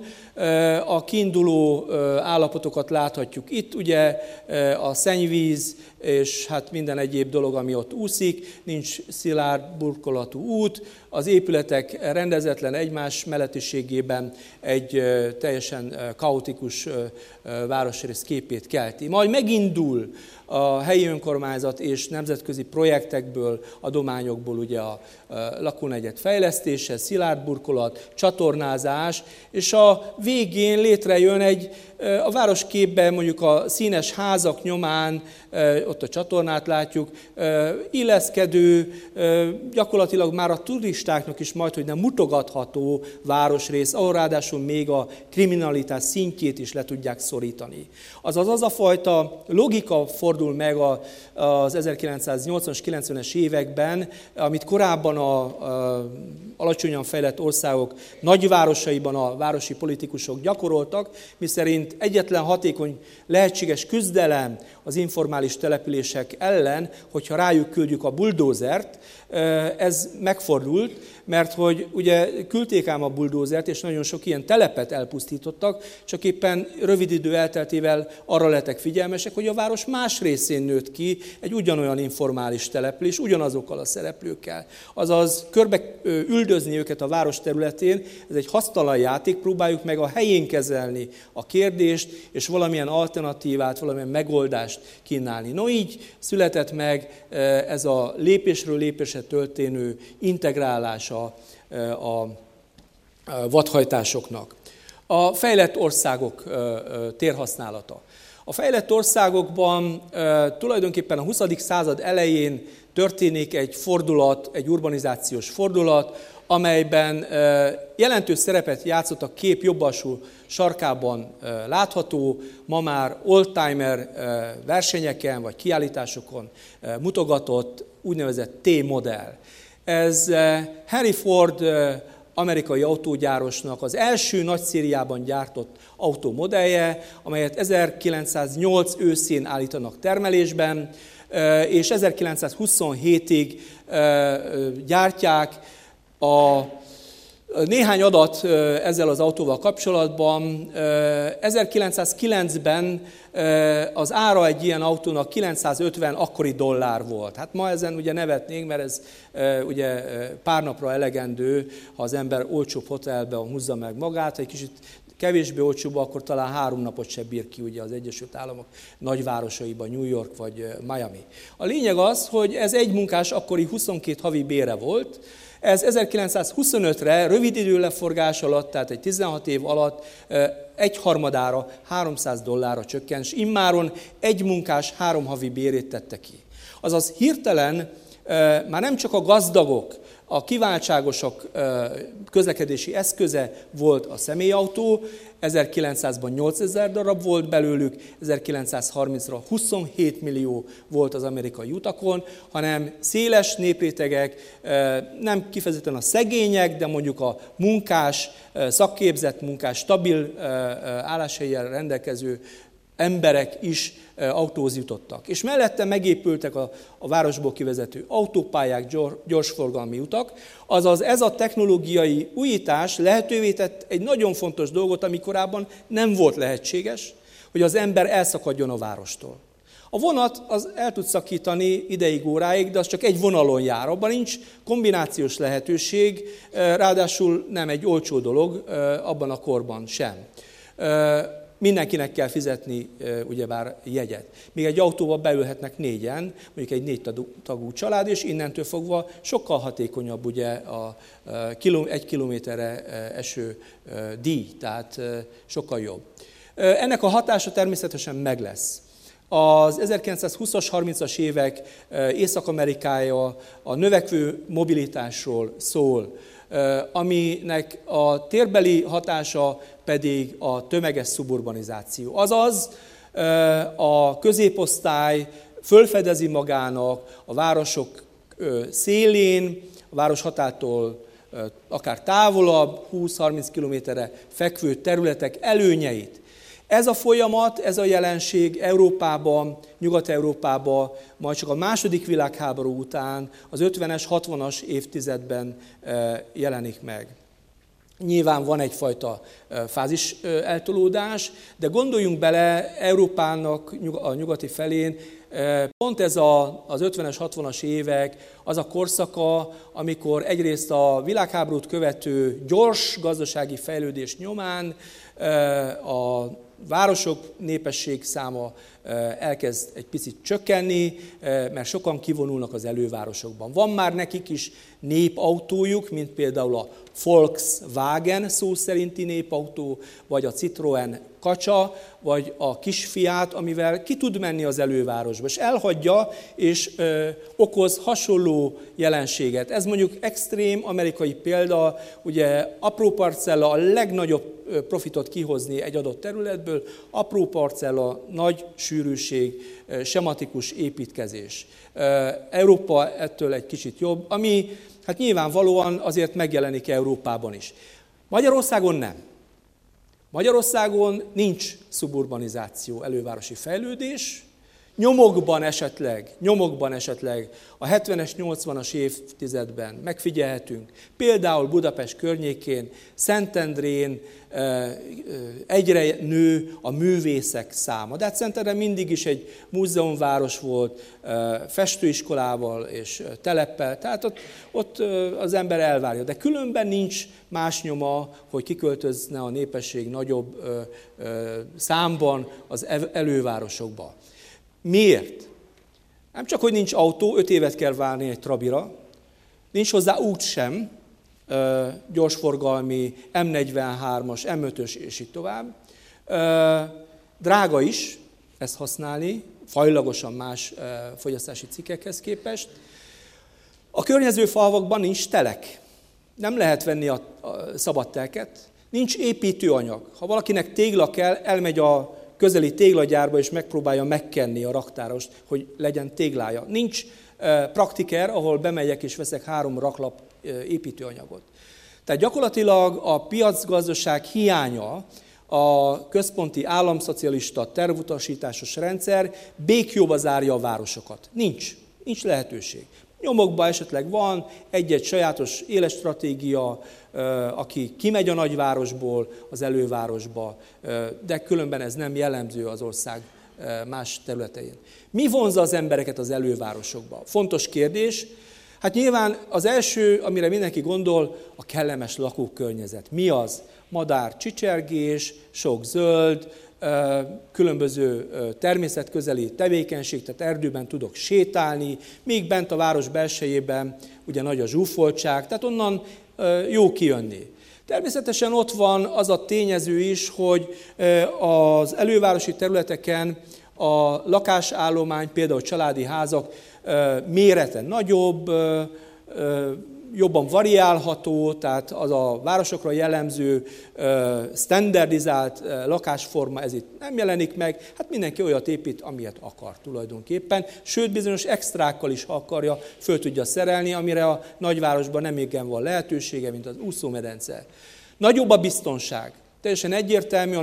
A kiinduló állapotokat láthatjuk itt, ugye a szennyvíz és hát minden egyéb dolog, ami ott úszik, nincs szilárd burkolatú út, az épületek rendezetlen egymás mellettiségében egy teljesen kaotikus városrész képét kelti. Majd megindul a helyi önkormányzat és nemzetközi projektekből, adományokból ugye a lakónegyed fejlesztése, szilárd burkolat, csatornázás, és a végén létrejön egy, a városképben mondjuk a színes házak nyomán, ott a csatornát látjuk, illeszkedő, gyakorlatilag már a turistáknak is majd, hogy nem mutogatható városrész, ahol ráadásul még a kriminalitás szintjét is le tudják szorítani. Azaz az a fajta logika fordul meg az ezerkilencszáznyolcvanas, kilencvenes években, amit korábban a, a alacsonyan fejlett országok nagyvárosaiban a városi politikusok gyakoroltak, miszerint egyetlen hatékony lehetséges küzdelem az informális települések ellen, hogyha rájuk küldjük a buldózert, ez megfordult, mert hogy ugye küldték ám a buldózert, és nagyon sok ilyen telepet elpusztítottak, csak éppen rövid idő elteltével arra lettek figyelmesek, hogy a város más részén nőtt ki egy ugyanolyan informális település, ugyanazokkal a szereplőkkel. Azaz körbe üldözni őket a város területén, ez egy hasztalan játék, próbáljuk meg a helyén kezelni a kérdést, és valamilyen alternatívát, valamilyen megoldást kínálni. No, így született meg ez a lépésről lépésre történő integrálás a, a vadhajtásoknak. A fejlett országok térhasználata. A fejlett országokban tulajdonképpen a huszadik század elején történik egy fordulat, egy urbanizációs fordulat, amelyben jelentős szerepet játszott a kép jobb alsó sarkában látható, ma már oldtimer versenyeken vagy kiállításokon mutogatott úgynevezett T-modell. Ez Henry Ford amerikai autógyárosnak az első nagy szériában gyártott autómodellje, amelyet ezerkilencszáznyolc őszén állítanak termelésben, és ezerkilencszázhuszonhétig gyártják. A néhány adat ezzel az autóval kapcsolatban. ezerkilencszázkilencben az ára egy ilyen autónak kilencszázötven akkori dollár volt. Hát ma ezen ugye nevetnénk, mert ez ugye pár napra elegendő, ha az ember olcsóbb hotelben húzza meg magát, egy kicsit kevésbé olcsóbb, akkor talán három napot se bír ki ugye az Egyesült Államok nagyvárosaiban, New York vagy Miami. A lényeg az, hogy ez egy munkás akkori huszonkét havi bére volt. Ez ezerkilencszázhuszonötre rövid időleforgás alatt, tehát egy tizenhat év alatt egyharmadára, háromszáz dollárra csökkent, és immáron egy munkás három havi bérét tette ki. Azaz hirtelen már nem csak a gazdagok, a kiváltságosok közlekedési eszköze volt a személyautó, ezerkilencszázban nyolcezer darab volt belőlük, ezerkilencszázharmincra huszonhét millió volt az amerikai utakon, hanem széles néprétegek, nem kifejezetten a szegények, de mondjuk a munkás, szakképzett munkás, stabil álláshelyen rendelkező emberek is autóhoz jutottak. És mellette megépültek a, a városból kivezető autópályák, gyorsforgalmi utak, azaz ez a technológiai újítás lehetővé tett egy nagyon fontos dolgot, ami korábban nem volt lehetséges, hogy az ember elszakadjon a várostól. A vonat az el tud szakítani ideig, óráig, de az csak egy vonalon jár. Abban nincs kombinációs lehetőség, ráadásul nem egy olcsó dolog abban a korban sem. Mindenkinek kell fizetni ugyebár jegyet. Még egy autóba beülhetnek négyen, mondjuk egy négy tagú család, és innentől fogva sokkal hatékonyabb ugye a egy kilométerre eső díj, tehát sokkal jobb. Ennek a hatása természetesen meg lesz. Az ezerkilencszázhúszas, harmincas évek Észak-Amerikája a növekvő mobilitásról szól. aminek a térbeli hatása pedig a tömeges szuburbanizáció. Azaz a középosztály fölfedezi magának a városok szélén, a város határtól akár távolabb, húsz-harminc kilométerre fekvő területek előnyeit. Ez a folyamat, ez a jelenség Európában, Nyugat-Európában majd csak a második világháború után, az ötvenes, hatvanas évtizedben jelenik meg. Nyilván van egyfajta fázis eltolódás, de gondoljunk bele, Európának a nyugati felén pont ez a, az ötvenes, hatvanas évek, az a korszaka, amikor egyrészt a világháborút követő gyors gazdasági fejlődés nyomán a városok népesség száma elkezd egy picit csökkenni, mert sokan kivonulnak az elővárosokban. Van már nekik is népautójuk, mint például a Volkswagen szó szerinti népautó, vagy a Citroën kacsa, vagy a kis Fiat, amivel ki tud menni az elővárosba, és elhagyja, és ö, okoz hasonló jelenséget. Ez mondjuk extrém amerikai példa, ugye apró parcella a legnagyobb profitot kihozni egy adott területből, apró parcella, nagy sűrűség, sematikus építkezés. Európa ettől egy kicsit jobb, ami hát nyilvánvalóan azért megjelenik Európában is. Magyarországon nem. Magyarországon nincs szuburbanizáció, elővárosi fejlődés. Nyomokban esetleg, nyomokban esetleg a hetvenes, nyolcvanas évtizedben megfigyelhetünk, például Budapest környékén, Szentendrén egyre nő a művészek száma. De hát Szentendre mindig is egy múzeumváros volt, festőiskolával és teleppel, tehát ott, ott az ember elvárja. De különben nincs más nyoma, hogy kiköltözne a népesség nagyobb számban az elővárosokba. Miért? Nem csak, hogy nincs autó, öt évet kell várni egy trabira, nincs hozzá út sem, gyorsforgalmi, em negyvenhármas, em ötös és így tovább. Drága is ezt használni, fajlagosan más fogyasztási cikkekhez képest. A környező falvakban nincs telek. Nem lehet venni a szabad telket, nincs építőanyag. Ha valakinek tégla kell, elmegy a közeli téglagyárba és megpróbálja megkenni a raktárost, hogy legyen téglája. Nincs praktiker, ahol bemegyek és veszek három raklap építőanyagot. Tehát gyakorlatilag a piacgazdaság hiánya, a központi államszocialista tervutasításos rendszer békjóba zárja a városokat. Nincs, nincs lehetőség. Nyomokban esetleg van egy-egy sajátos életstratégia, aki kimegy a nagyvárosból az elővárosba, de különben ez nem jellemző az ország más területein. Mi vonzza az embereket az elővárosokba? Fontos kérdés. Hát nyilván az első, amire mindenki gondol, a kellemes lakókörnyezet. Mi az? Madár, csicsergés, sok zöld, különböző természetközeli tevékenység, tehát erdőben tudok sétálni, még bent a város belsejében ugye nagy a zsúfoltság, tehát onnan jó kijönni. Természetesen ott van az a tényező is, hogy az elővárosi területeken a lakásállomány, például családi házak mérete nagyobb, jobban variálható, tehát az a városokra jellemző standardizált lakásforma, ez itt nem jelenik meg, hát mindenki olyat épít, amilyet akar tulajdonképpen, sőt bizonyos extrákkal is, ha akarja, föl tudja szerelni, amire a nagyvárosban nem igen van lehetősége, mint az úszómedence. Nagyobb a biztonság. Teljesen egyértelmű, a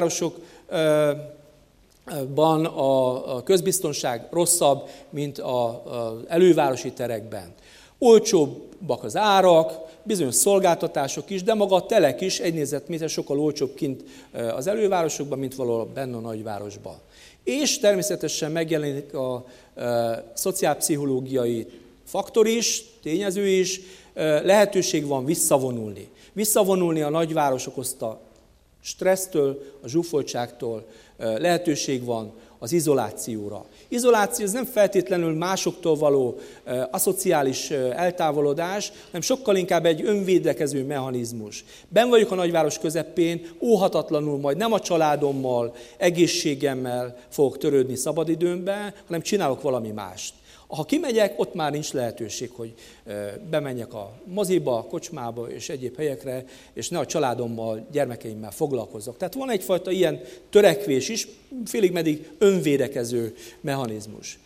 nagyvárosokban a közbiztonság rosszabb, mint az elővárosi terekben. Olcsóbbak az árak, bizonyos szolgáltatások is, de maga a telek is egy négyzetméter sokkal olcsóbb kint az elővárosokban, mint valahol benne a nagyvárosban. És természetesen megjelenik a, a szociálpszichológiai faktor is, tényező is, lehetőség van visszavonulni. Visszavonulni a nagyváros okozta stressztől, a zsúfoltságtól, lehetőség van az izolációra. Izoláció az nem feltétlenül másoktól való aszociális eltávolodás, hanem sokkal inkább egy önvédekező mechanizmus. Benn vagyok a nagyváros közepén, óhatatlanul majd nem a családommal, egészségemmel fogok törődni szabadidőmben, hanem csinálok valami mást. A Ha kimegyek, ott már nincs lehetőség, hogy bemenjek a moziba, a kocsmába és egyéb helyekre, és ne a családommal, gyermekeimmel foglalkozzak. Tehát van egyfajta ilyen törekvés is, félig meddig önvédekező mechanizmus.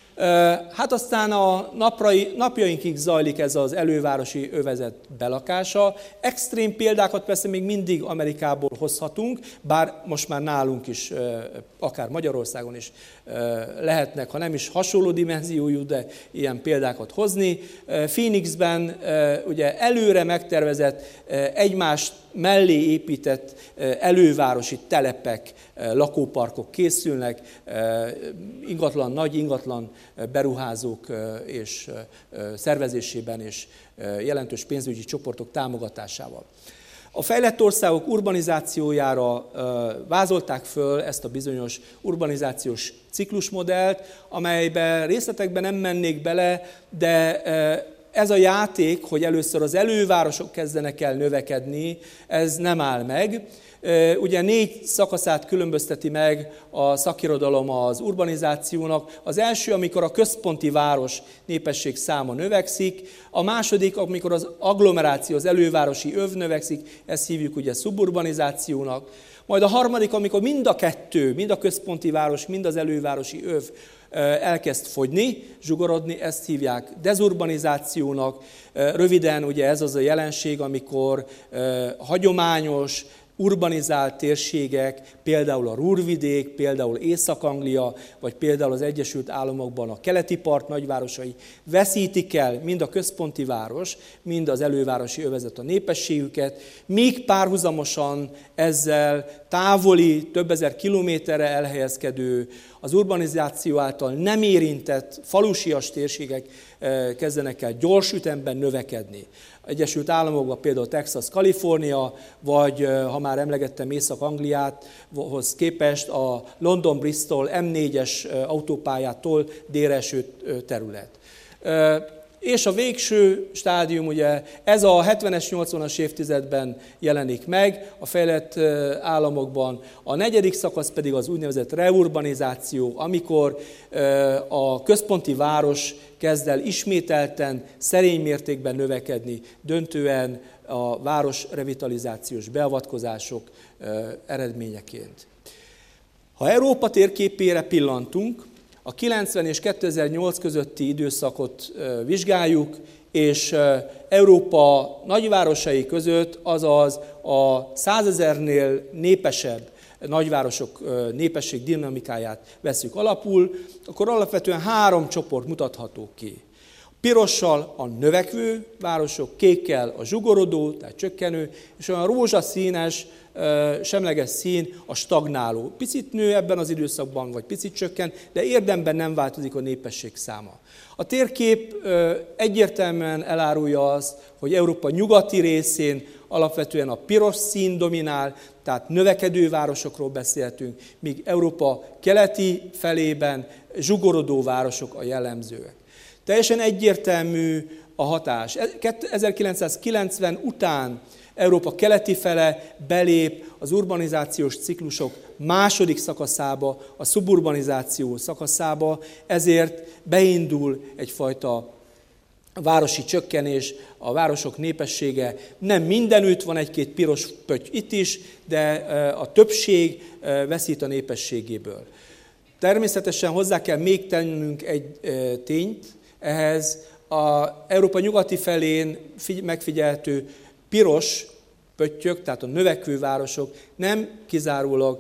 Hát aztán a naprai, napjainkig zajlik ez az elővárosi övezet belakása. Extrém példákat persze még mindig Amerikából hozhatunk, bár most már nálunk is, akár Magyarországon is lehetnek, ha nem is hasonló dimenziójú, de ilyen példákat hozni. Phoenixben ugye előre megtervezett, egymás mellé épített elővárosi telepek, lakóparkok készülnek, ingatlan, nagy ingatlan beruházók és szervezésében és jelentős pénzügyi csoportok támogatásával. A fejlett országok urbanizációjára vázolták föl ezt a bizonyos urbanizációs ciklusmodellt, amelyben részletekben nem mennék bele, de ez a játék, hogy először az elővárosok kezdenek el növekedni, ez nem áll meg. Ugye négy szakaszát különbözteti meg a szakirodalom az urbanizációnak. Az első, amikor a központi város népesség száma növekszik, a második, amikor az agglomeráció, az elővárosi öv növekszik, ezt hívjuk ugye szuburbanizációnak. Majd a harmadik, amikor mind a kettő, mind a központi város, mind az elővárosi öv elkezd fogyni, zsugorodni, ezt hívják dezurbanizációnak. Röviden ugye ez az a jelenség, amikor hagyományos, urbanizált térségek, például a Ruhrvidék, például Észak-Anglia, vagy például az Egyesült Államokban a keleti part nagyvárosai veszítik el mind a központi város, mind az elővárosi övezet a népességüket, míg párhuzamosan ezzel távoli, több ezer kilométerre elhelyezkedő, az urbanizáció által nem érintett falusias térségek kezdenek el gyors ütemben növekedni. Egyesült Államokban például Texas, Kalifornia, vagy ha már emlegettem Észak-Angliához képest a London-Bristol em négyes autópályától délre eső terület. És a végső stádium, ugye ez a hetvenes, nyolcvanas évtizedben jelenik meg, a fejlett államokban, a negyedik szakasz pedig az úgynevezett reurbanizáció, amikor a központi város kezd el ismételten, szerény mértékben növekedni, döntően a város revitalizációs beavatkozások eredményeként. Ha Európa térképére pillantunk, a kilencven és kétezer-nyolc közötti időszakot vizsgáljuk, és Európa nagyvárosai között, azaz a százezernél népesebb nagyvárosok népesség dinamikáját veszük alapul, akkor alapvetően három csoport mutatható ki. Pirossal a növekvő városok, kékkel a zsugorodó, tehát csökkenő, és olyan rózsaszínes, semleges szín a stagnáló. Picit nő ebben az időszakban, vagy picit csökken, de érdemben nem változik a népesség száma. A térkép egyértelműen elárulja azt, hogy Európa nyugati részén alapvetően a piros szín dominál, tehát növekedő városokról beszéltünk, míg Európa keleti felében zsugorodó városok a jellemzőek. Teljesen egyértelmű a hatás. ezerkilencszázkilencven után Európa keleti fele belép az urbanizációs ciklusok második szakaszába, a szuburbanizáció szakaszába, ezért beindul egyfajta városi csökkenés, a városok népessége nem mindenütt, van egy-két piros pötty itt is, de a többség veszít a népességéből. Természetesen hozzá kell még tennünk egy tényt ehhez, a Európa nyugati felén megfigyelhető piros pöttyök, tehát a növekvő városok nem kizárólag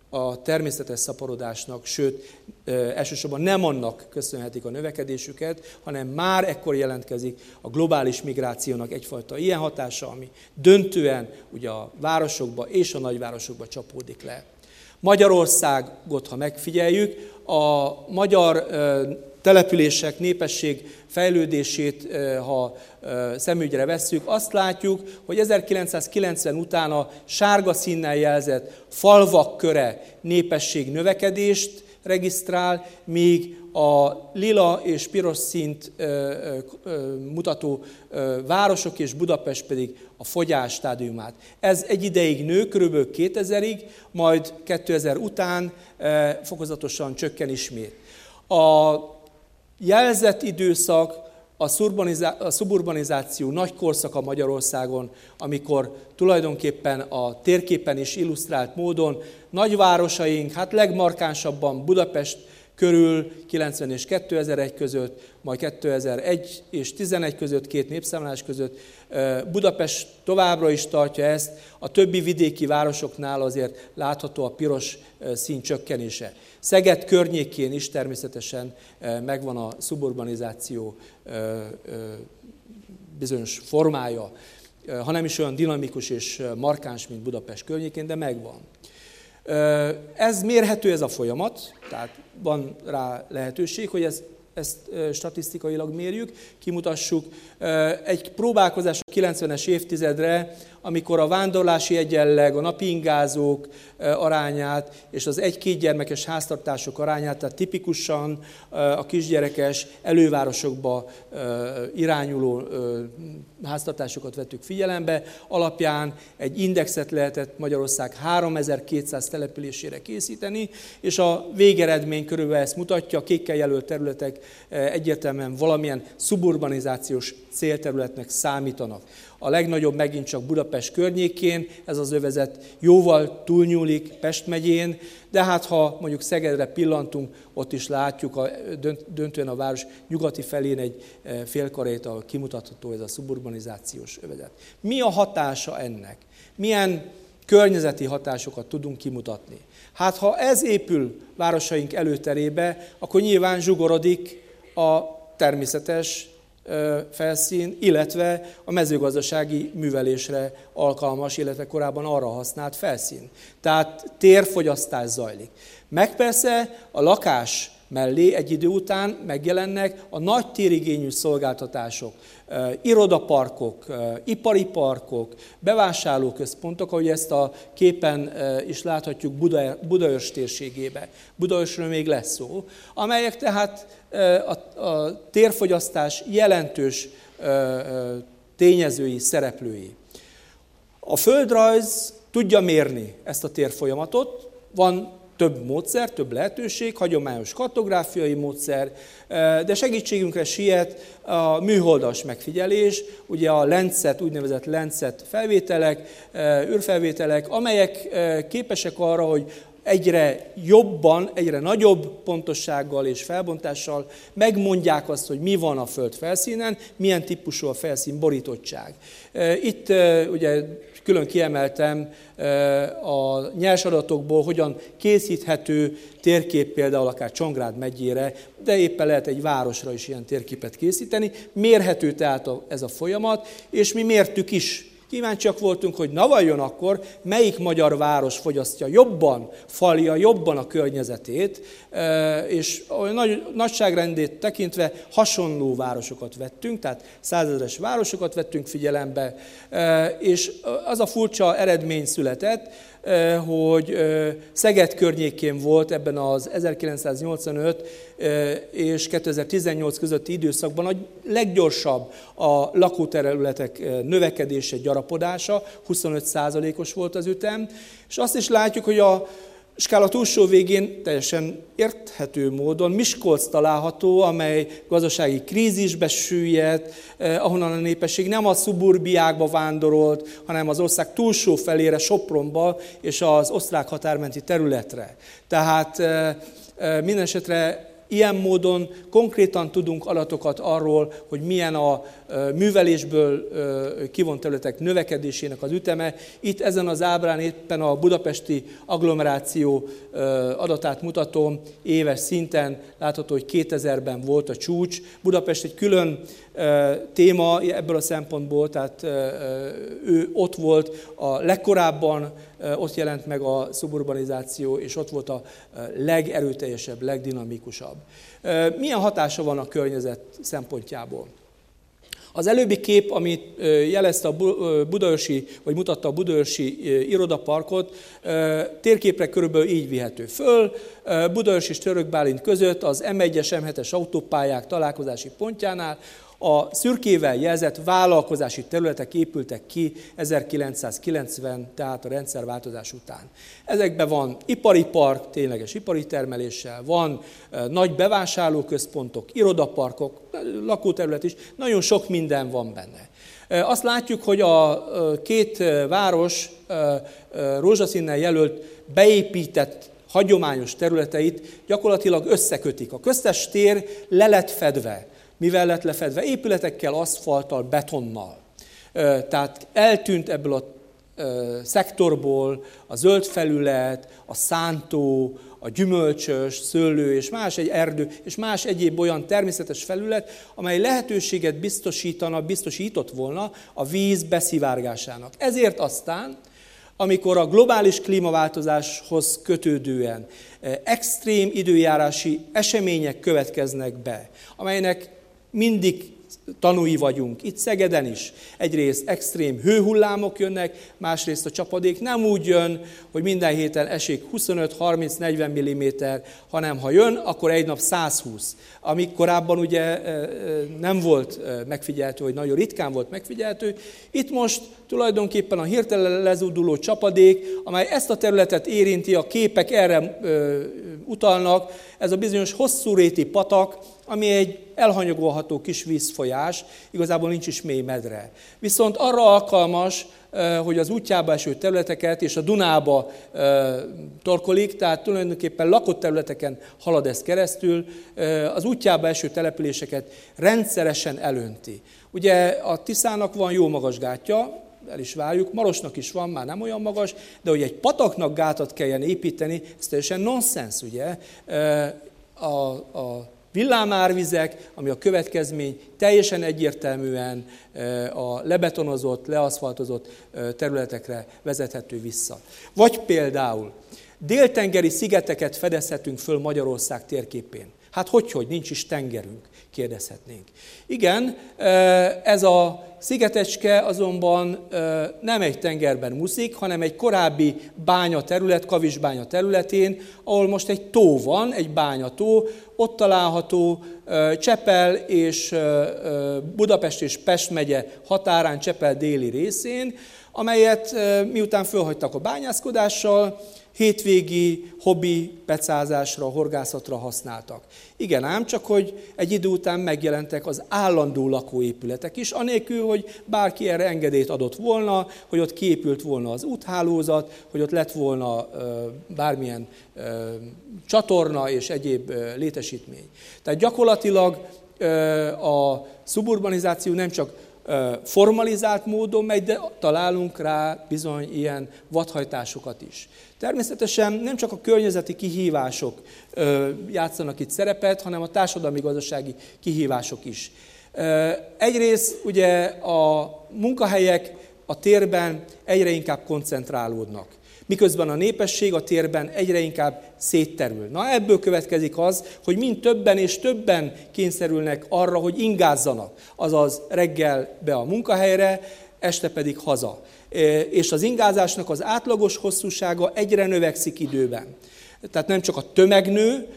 a természetes szaporodásnak, sőt, elsősorban nem annak köszönhetik a növekedésüket, hanem már ekkor jelentkezik a globális migrációnak egyfajta ilyen hatása, ami döntően ugye a városokba és a nagyvárosokba csapódik le. Magyarországot, ha megfigyeljük, a magyar települések népesség fejlődését, ha szemügyre vesszük, azt látjuk, hogy ezerkilencszázkilencven után a sárga színnel jelzett falvak köre népesség növekedést regisztrál, míg a lila és piros színt mutató városok és Budapest pedig a fogyás stádiumát. Ez egy ideig nő, körülbelül kétezerig, majd kétezer után fokozatosan csökken ismét. A jelzett időszak, a szuburbanizáció nagy korszaka Magyarországon, amikor tulajdonképpen a térképen is illusztrált módon nagyvárosaink, hát legmarkánsabban Budapest körül kilencven és kétezer-egy között, majd kétezer-egy és tizenegy között, két népszámlálás között. Budapest továbbra is tartja ezt, a többi vidéki városoknál azért látható a piros szín csökkenése. Szeged környékén is természetesen megvan a szuburbanizáció bizonyos formája, ha nem is olyan dinamikus és markáns, mint Budapest környékén, de megvan. Ez mérhető, ez a folyamat, tehát van rá lehetőség, hogy ezt, ezt statisztikailag mérjük, kimutassuk. Egy próbálkozás a kilencvenes évtizedre, amikor a vándorlási egyenleg, a napi ingázók arányát és az egy-két gyermekes háztartások arányát, tehát tipikusan a kisgyerekes elővárosokba irányuló háztartásokat vettük figyelembe, alapján egy indexet lehetett Magyarország háromezer-kétszáz településére készíteni, és a végeredmény körülbelül ezt mutatja, a kékkel jelölt területek egyértelműen valamilyen szuburbanizációs célterületnek számítanak. A legnagyobb megint csak Budapest környékén, ez az övezet jóval túlnyúlik Pest megyén, de hát ha mondjuk Szegedre pillantunk, ott is látjuk a, döntően a város nyugati felén egy félkaréta kimutatható ez a szuburbanizációs övezet. Mi a hatása ennek? Milyen környezeti hatásokat tudunk kimutatni? Hát ha ez épül városaink előterébe, akkor nyilván zsugorodik a természetes felszín, illetve a mezőgazdasági művelésre alkalmas, illetve korábban arra használt felszín. Tehát térfogyasztás zajlik. Meg persze a lakás mellé egy idő után megjelennek a nagy térigényű szolgáltatások, irodaparkok, ipari parkok, bevásárlóközpontok, ahogy ezt a képen is láthatjuk Buda, Budaörs térségében. Budaörsről még lesz szó, amelyek tehát a, a térfogyasztás jelentős tényezői, szereplői. A földrajz tudja mérni ezt a térfolyamatot, van több módszer, több lehetőség, hagyományos kartográfiai módszer, de segítségünkre siet a műholdas megfigyelés, ugye a Landsat, úgynevezett Landsat felvételek, űrfelvételek, amelyek képesek arra, hogy egyre jobban, egyre nagyobb pontossággal és felbontással megmondják azt, hogy mi van a Föld felszínen, milyen típusú a felszín borítottság. Itt ugye külön kiemeltem a nyers adatokból, hogyan készíthető térkép például akár Csongrád megyére, de éppen lehet egy városra is ilyen térképet készíteni. Mérhető tehát ez a folyamat, és mi mértük is. Kíváncsiak voltunk, hogy na vajon akkor melyik magyar város fogyasztja jobban, falja jobban a környezetét, és a nagy, nagyságrendét tekintve hasonló városokat vettünk, tehát százezres városokat vettünk figyelembe, és az a furcsa eredmény született, hogy Szeged környékén volt ebben az ezerkilencszáznyolcvanöt és kétezer-tizennyolc közötti időszakban a leggyorsabb a lakóterületek növekedése, gyarapodása, huszonöt százalékos volt az ütem, és azt is látjuk, hogy a skála túlsó végén teljesen érthető módon Miskolc található, amely gazdasági krízisbe süllyedt, eh, ahonnan a népesség nem a szuburbiákba vándorolt, hanem az ország túlsó felére, Sopronba és az osztrák határmenti területre. Tehát eh, eh, minden esetre ilyen módon konkrétan tudunk adatokat arról, hogy milyen a művelésből kivont területek növekedésének az üteme. Itt ezen az ábrán éppen a budapesti agglomeráció adatát mutatom, éves szinten látható, hogy kétezerben volt a csúcs. Budapest egy külön téma ebből a szempontból, tehát ő ott volt a legkorábban, ott jelent meg a szuburbanizáció, és ott volt a legerőteljesebb, legdinamikusabb. Milyen hatása van a környezet szempontjából? Az előbbi kép, amit jelezte a budaörsi, vagy mutatta a budaörsi irodaparkot, térképre körülbelül így vihető föl. Budaörs és Török Bálint között az em egyes, em hetes autópályák találkozási pontjánál A szürkével jelzett vállalkozási területek épültek ki ezerkilencszázkilencven, tehát a rendszerváltozás után. Ezekben van ipari park, tényleges ipari termeléssel, van nagy bevásárlóközpontok, irodaparkok, lakóterület is, nagyon sok minden van benne. Azt látjuk, hogy a két város rózsaszínnel jelölt beépített hagyományos területeit gyakorlatilag összekötik. A köztes tér le lett fedve. Mivel lett lefedve? Épületekkel, aszfalttal, betonnal. Tehát eltűnt ebből a szektorból a zöld felület, a szántó, a gyümölcsös, szőlő és más egy erdő, és más egyéb olyan természetes felület, amely lehetőséget biztosítana, biztosított volna a víz beszivárgásának. Ezért aztán, amikor a globális klímaváltozáshoz kötődően extrém időjárási események következnek be, amelynek mindig tanúi vagyunk, itt Szegeden is. Egyrészt extrém hőhullámok jönnek, másrészt a csapadék nem úgy jön, hogy minden héten esik huszonöt, harminc, negyven milliméter, hanem ha jön, akkor egy nap száz húsz. Ami korábban ugye nem volt megfigyelhető, vagy nagyon ritkán volt megfigyelhető. Itt most tulajdonképpen a hirtelen lezúduló csapadék, amely ezt a területet érinti, a képek erre ö, utalnak, ez a bizonyos hosszúréti patak, ami egy elhanyagolható kis vízfolyás, igazából nincs is mély medre. Viszont arra alkalmas, hogy az útjába eső területeket és a Dunába torkolik, tehát tulajdonképpen lakott területeken halad ez keresztül, az útjába eső településeket rendszeresen elönti. Ugye a Tiszának van jó magas gátja, el is várjuk, Marosnak is van, már nem olyan magas, de hogy egy pataknak gátat kelljen építeni, ez teljesen nonsens, ugye? A, a villámárvizek, ami a következmény, teljesen egyértelműen a lebetonozott, leaszfaltozott területekre vezethető vissza. Vagy például déltengeri szigeteket fedezhetünk föl Magyarország térképén. Hát hogyhogy, nincs is tengerünk, kérdezhetnénk. Igen, ez a szigetecske azonban nem egy tengerben muszik, hanem egy korábbi bányaterület, Kavics-bánya területén, ahol most egy tó van, egy bányató, ott található Csepel és Budapest és Pest megye határán, Csepel déli részén, amelyet miután fölhagytak a bányászkodással, hétvégi hobbi pecázásra, horgászatra használtak. Igen ám, csak hogy egy idő után megjelentek az állandó lakóépületek is, anélkül, hogy bárki erre engedélyt adott volna, hogy ott kiépült volna az úthálózat, hogy ott lett volna bármilyen csatorna és egyéb létesítmény. Tehát gyakorlatilag a szuburbanizáció nem csak formalizált módon megy, de találunk rá bizony ilyen vadhajtásokat is. Természetesen nem csak a környezeti kihívások játszanak itt szerepet, hanem a társadalmi-gazdasági kihívások is. Egyrészt ugye a munkahelyek a térben egyre inkább koncentrálódnak, miközben a népesség a térben egyre inkább szétterül. Na ebből következik az, hogy mind többen és többen kényszerülnek arra, hogy ingázzanak, azaz reggel be a munkahelyre, este pedig haza. És az ingázásnak az átlagos hosszúsága egyre növekszik időben. Tehát nem csak a tömeg nő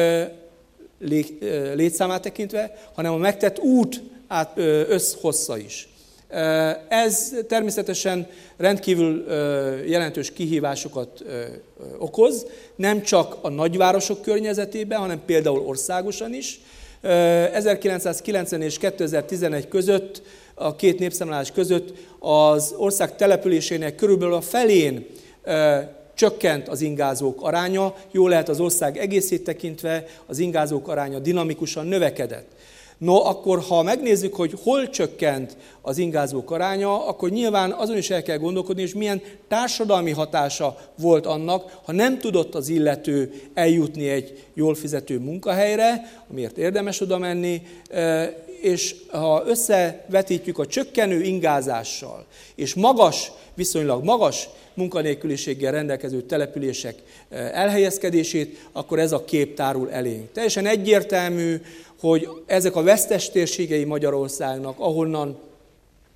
létszámát tekintve, hanem a megtett út összhossza is. Ez természetesen rendkívül jelentős kihívásokat okoz, nem csak a nagyvárosok környezetében, hanem például országosan is. ezerkilencszázkilencven és kétezer-tizenegy között, a két népszámlálás között az ország településének körülbelül a felén csökkent az ingázók aránya, jól lehet az ország egészét tekintve az ingázók aránya dinamikusan növekedett. No, akkor ha megnézzük, hogy hol csökkent az ingázók aránya, akkor nyilván azon is el kell gondolkodni, és milyen társadalmi hatása volt annak, ha nem tudott az illető eljutni egy jól fizető munkahelyre, amiért érdemes oda menni, és ha összevetítjük a csökkenő ingázással, és magas, viszonylag magas munkanélküliséggel rendelkező települések elhelyezkedését, akkor ez a kép tárul elénk. Teljesen egyértelmű, hogy ezek a vesztes térségei Magyarországnak, ahonnan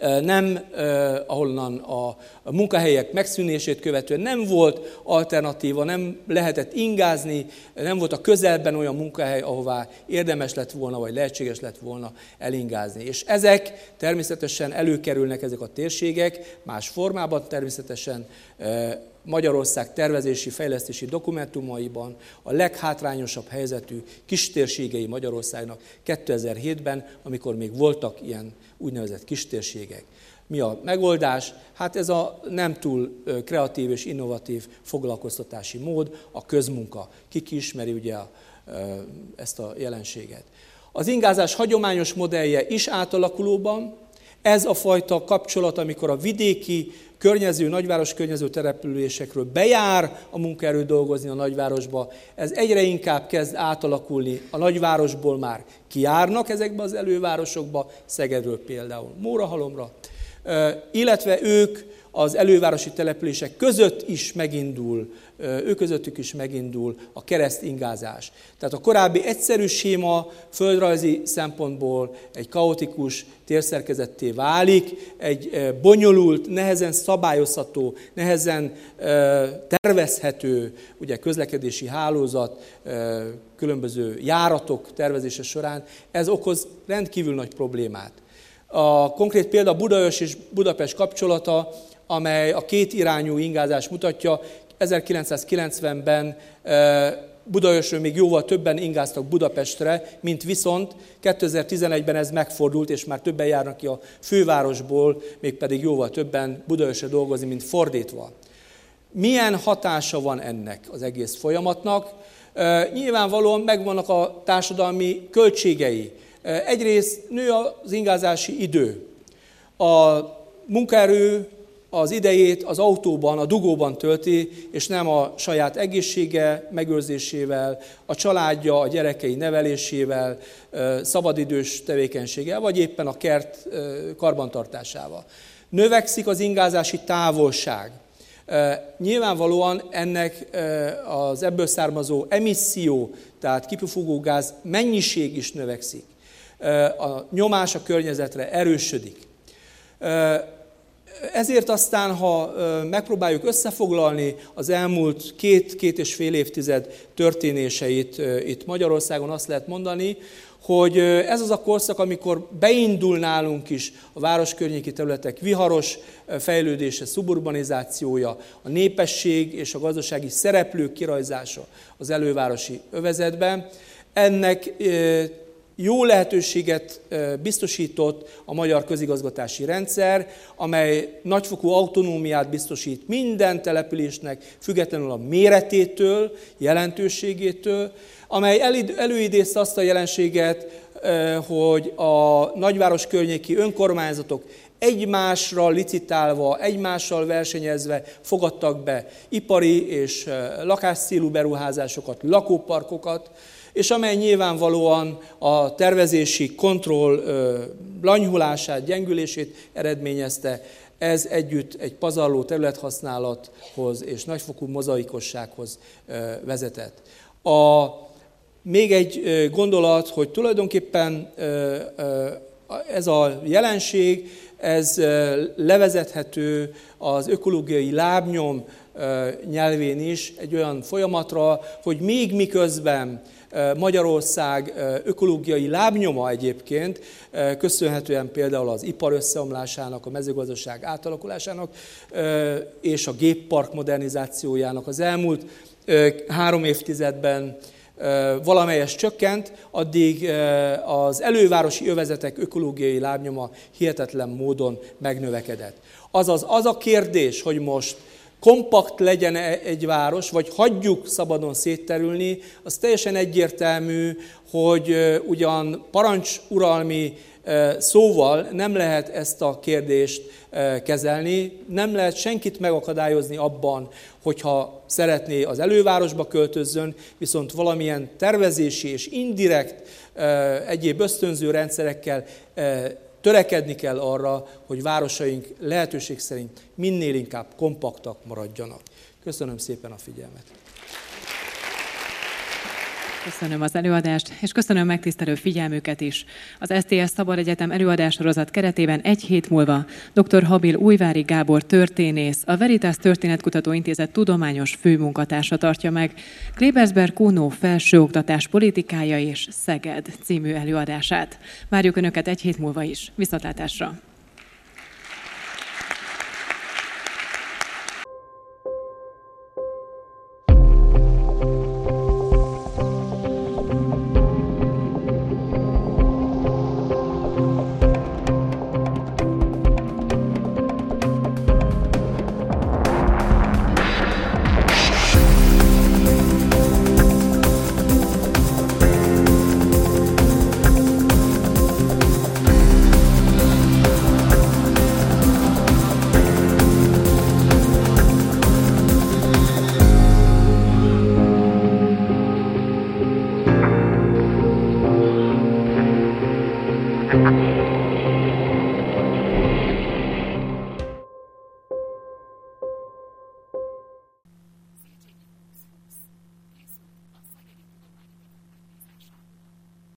nem, ahonnan a munkahelyek megszűnését követően nem volt alternatíva, nem lehetett ingázni, nem volt a közelben olyan munkahely, ahová érdemes lett volna, vagy lehetséges lett volna elingázni. És ezek természetesen előkerülnek, ezek a térségek, más formában természetesen Magyarország tervezési, fejlesztési dokumentumaiban a leghátrányosabb helyzetű kistérségei Magyarországnak kétezer-hétben, amikor még voltak ilyen úgynevezett kistérségek. Mi a megoldás? Hát ez a nem túl kreatív és innovatív foglalkoztatási mód, a közmunka. Ki ki ismeri ugye a, ezt a jelenséget. Az ingázás hagyományos modellje is átalakulóban. Ez a fajta kapcsolat, amikor a vidéki, környező, nagyváros környező településekről bejár a munkaerő dolgozni a nagyvárosba, ez egyre inkább kezd átalakulni, a nagyvárosból már kijárnak ezekbe az elővárosokba, Szegedről például Mórahalomra, illetve ők az elővárosi települések között is megindul, ők közöttük is megindul a keresztingázás. Tehát a korábbi egyszerű séma földrajzi szempontból egy kaotikus térszerkezetté válik, egy bonyolult, nehezen szabályozható, nehezen tervezhető ugye, közlekedési hálózat, különböző járatok tervezése során, ez okoz rendkívül nagy problémát. A konkrét példa Budaörs és Budapest kapcsolata, amely a két irányú ingázás mutatja. ezerkilencszázkilencvenben Budaörsről még jóval többen ingáztak Budapestre, mint viszont kétezer-tizenegyben ez megfordult, és már többen járnak ki a fővárosból, mégpedig jóval többen Budaörsre dolgozni, mint fordítva. Milyen hatása van ennek az egész folyamatnak? Nyilvánvalóan megvannak a társadalmi költségei. Egyrészt nő az ingázási idő. A munkaerő az idejét az autóban, a dugóban tölti, és nem a saját egészsége megőrzésével, a családja, a gyerekei nevelésével, szabadidős tevékenységgel, vagy éppen a kert karbantartásával. Növekszik az ingázási távolság. Nyilvánvalóan ennek az ebből származó emisszió, tehát kipufogógáz mennyiség is növekszik. A nyomás a környezetre erősödik. Ezért aztán, ha megpróbáljuk összefoglalni az elmúlt két, két és fél évtized történéseit itt Magyarországon, azt lehet mondani, hogy ez az a korszak, amikor beindul nálunk is a városkörnyéki területek viharos fejlődése, szuburbanizációja, a népesség és a gazdasági szereplők kirajzása az elővárosi övezetben. Ennek jó lehetőséget biztosított a magyar közigazgatási rendszer, amely nagyfokú autonómiát biztosít minden településnek, függetlenül a méretétől, jelentőségétől, amely előidézte azt a jelenséget, hogy a nagyváros környéki önkormányzatok egymásra licitálva, egymással versenyezve fogadtak be ipari és lakáscélú beruházásokat, lakóparkokat, és amely nyilvánvalóan a tervezési kontroll lanyhulását, gyengülését eredményezte. Ez együtt egy pazarló területhasználathoz és nagyfokú mozaikossághoz vezetett. A, még egy gondolat, hogy tulajdonképpen ez a jelenség, ez levezethető az ökológiai lábnyom nyelvén is egy olyan folyamatra, hogy még miközben Magyarország ökológiai lábnyoma egyébként, köszönhetően például az ipar összeomlásának, a mezőgazdaság átalakulásának és a géppark modernizációjának az elmúlt három évtizedben valamelyest csökkent, addig az elővárosi övezetek ökológiai lábnyoma hihetetlen módon megnövekedett. Azaz az a kérdés, hogy most kompakt legyen egy város, vagy hagyjuk szabadon szétterülni, az teljesen egyértelmű, hogy ugyan parancsuralmi szóval nem lehet ezt a kérdést kezelni, nem lehet senkit megakadályozni abban, hogyha szeretné az elővárosba költözzön, viszont valamilyen tervezési és indirekt egyéb ösztönző rendszerekkel törekedni kell arra, hogy városaink lehetőség szerint minél inkább kompaktak maradjanak. Köszönöm szépen a figyelmet! Köszönöm az előadást, és köszönöm megtisztelő figyelmüket is. Az es té es Szabad Egyetem előadássorozat keretében egy hét múlva dr. Habil Újvári Gábor történész, a Veritas Történetkutató Intézet tudományos főmunkatársa tartja meg Klebersberg Kuno felsőoktatás politikája és Szeged című előadását. Várjuk Önöket egy hét múlva is. Viszontlátásra!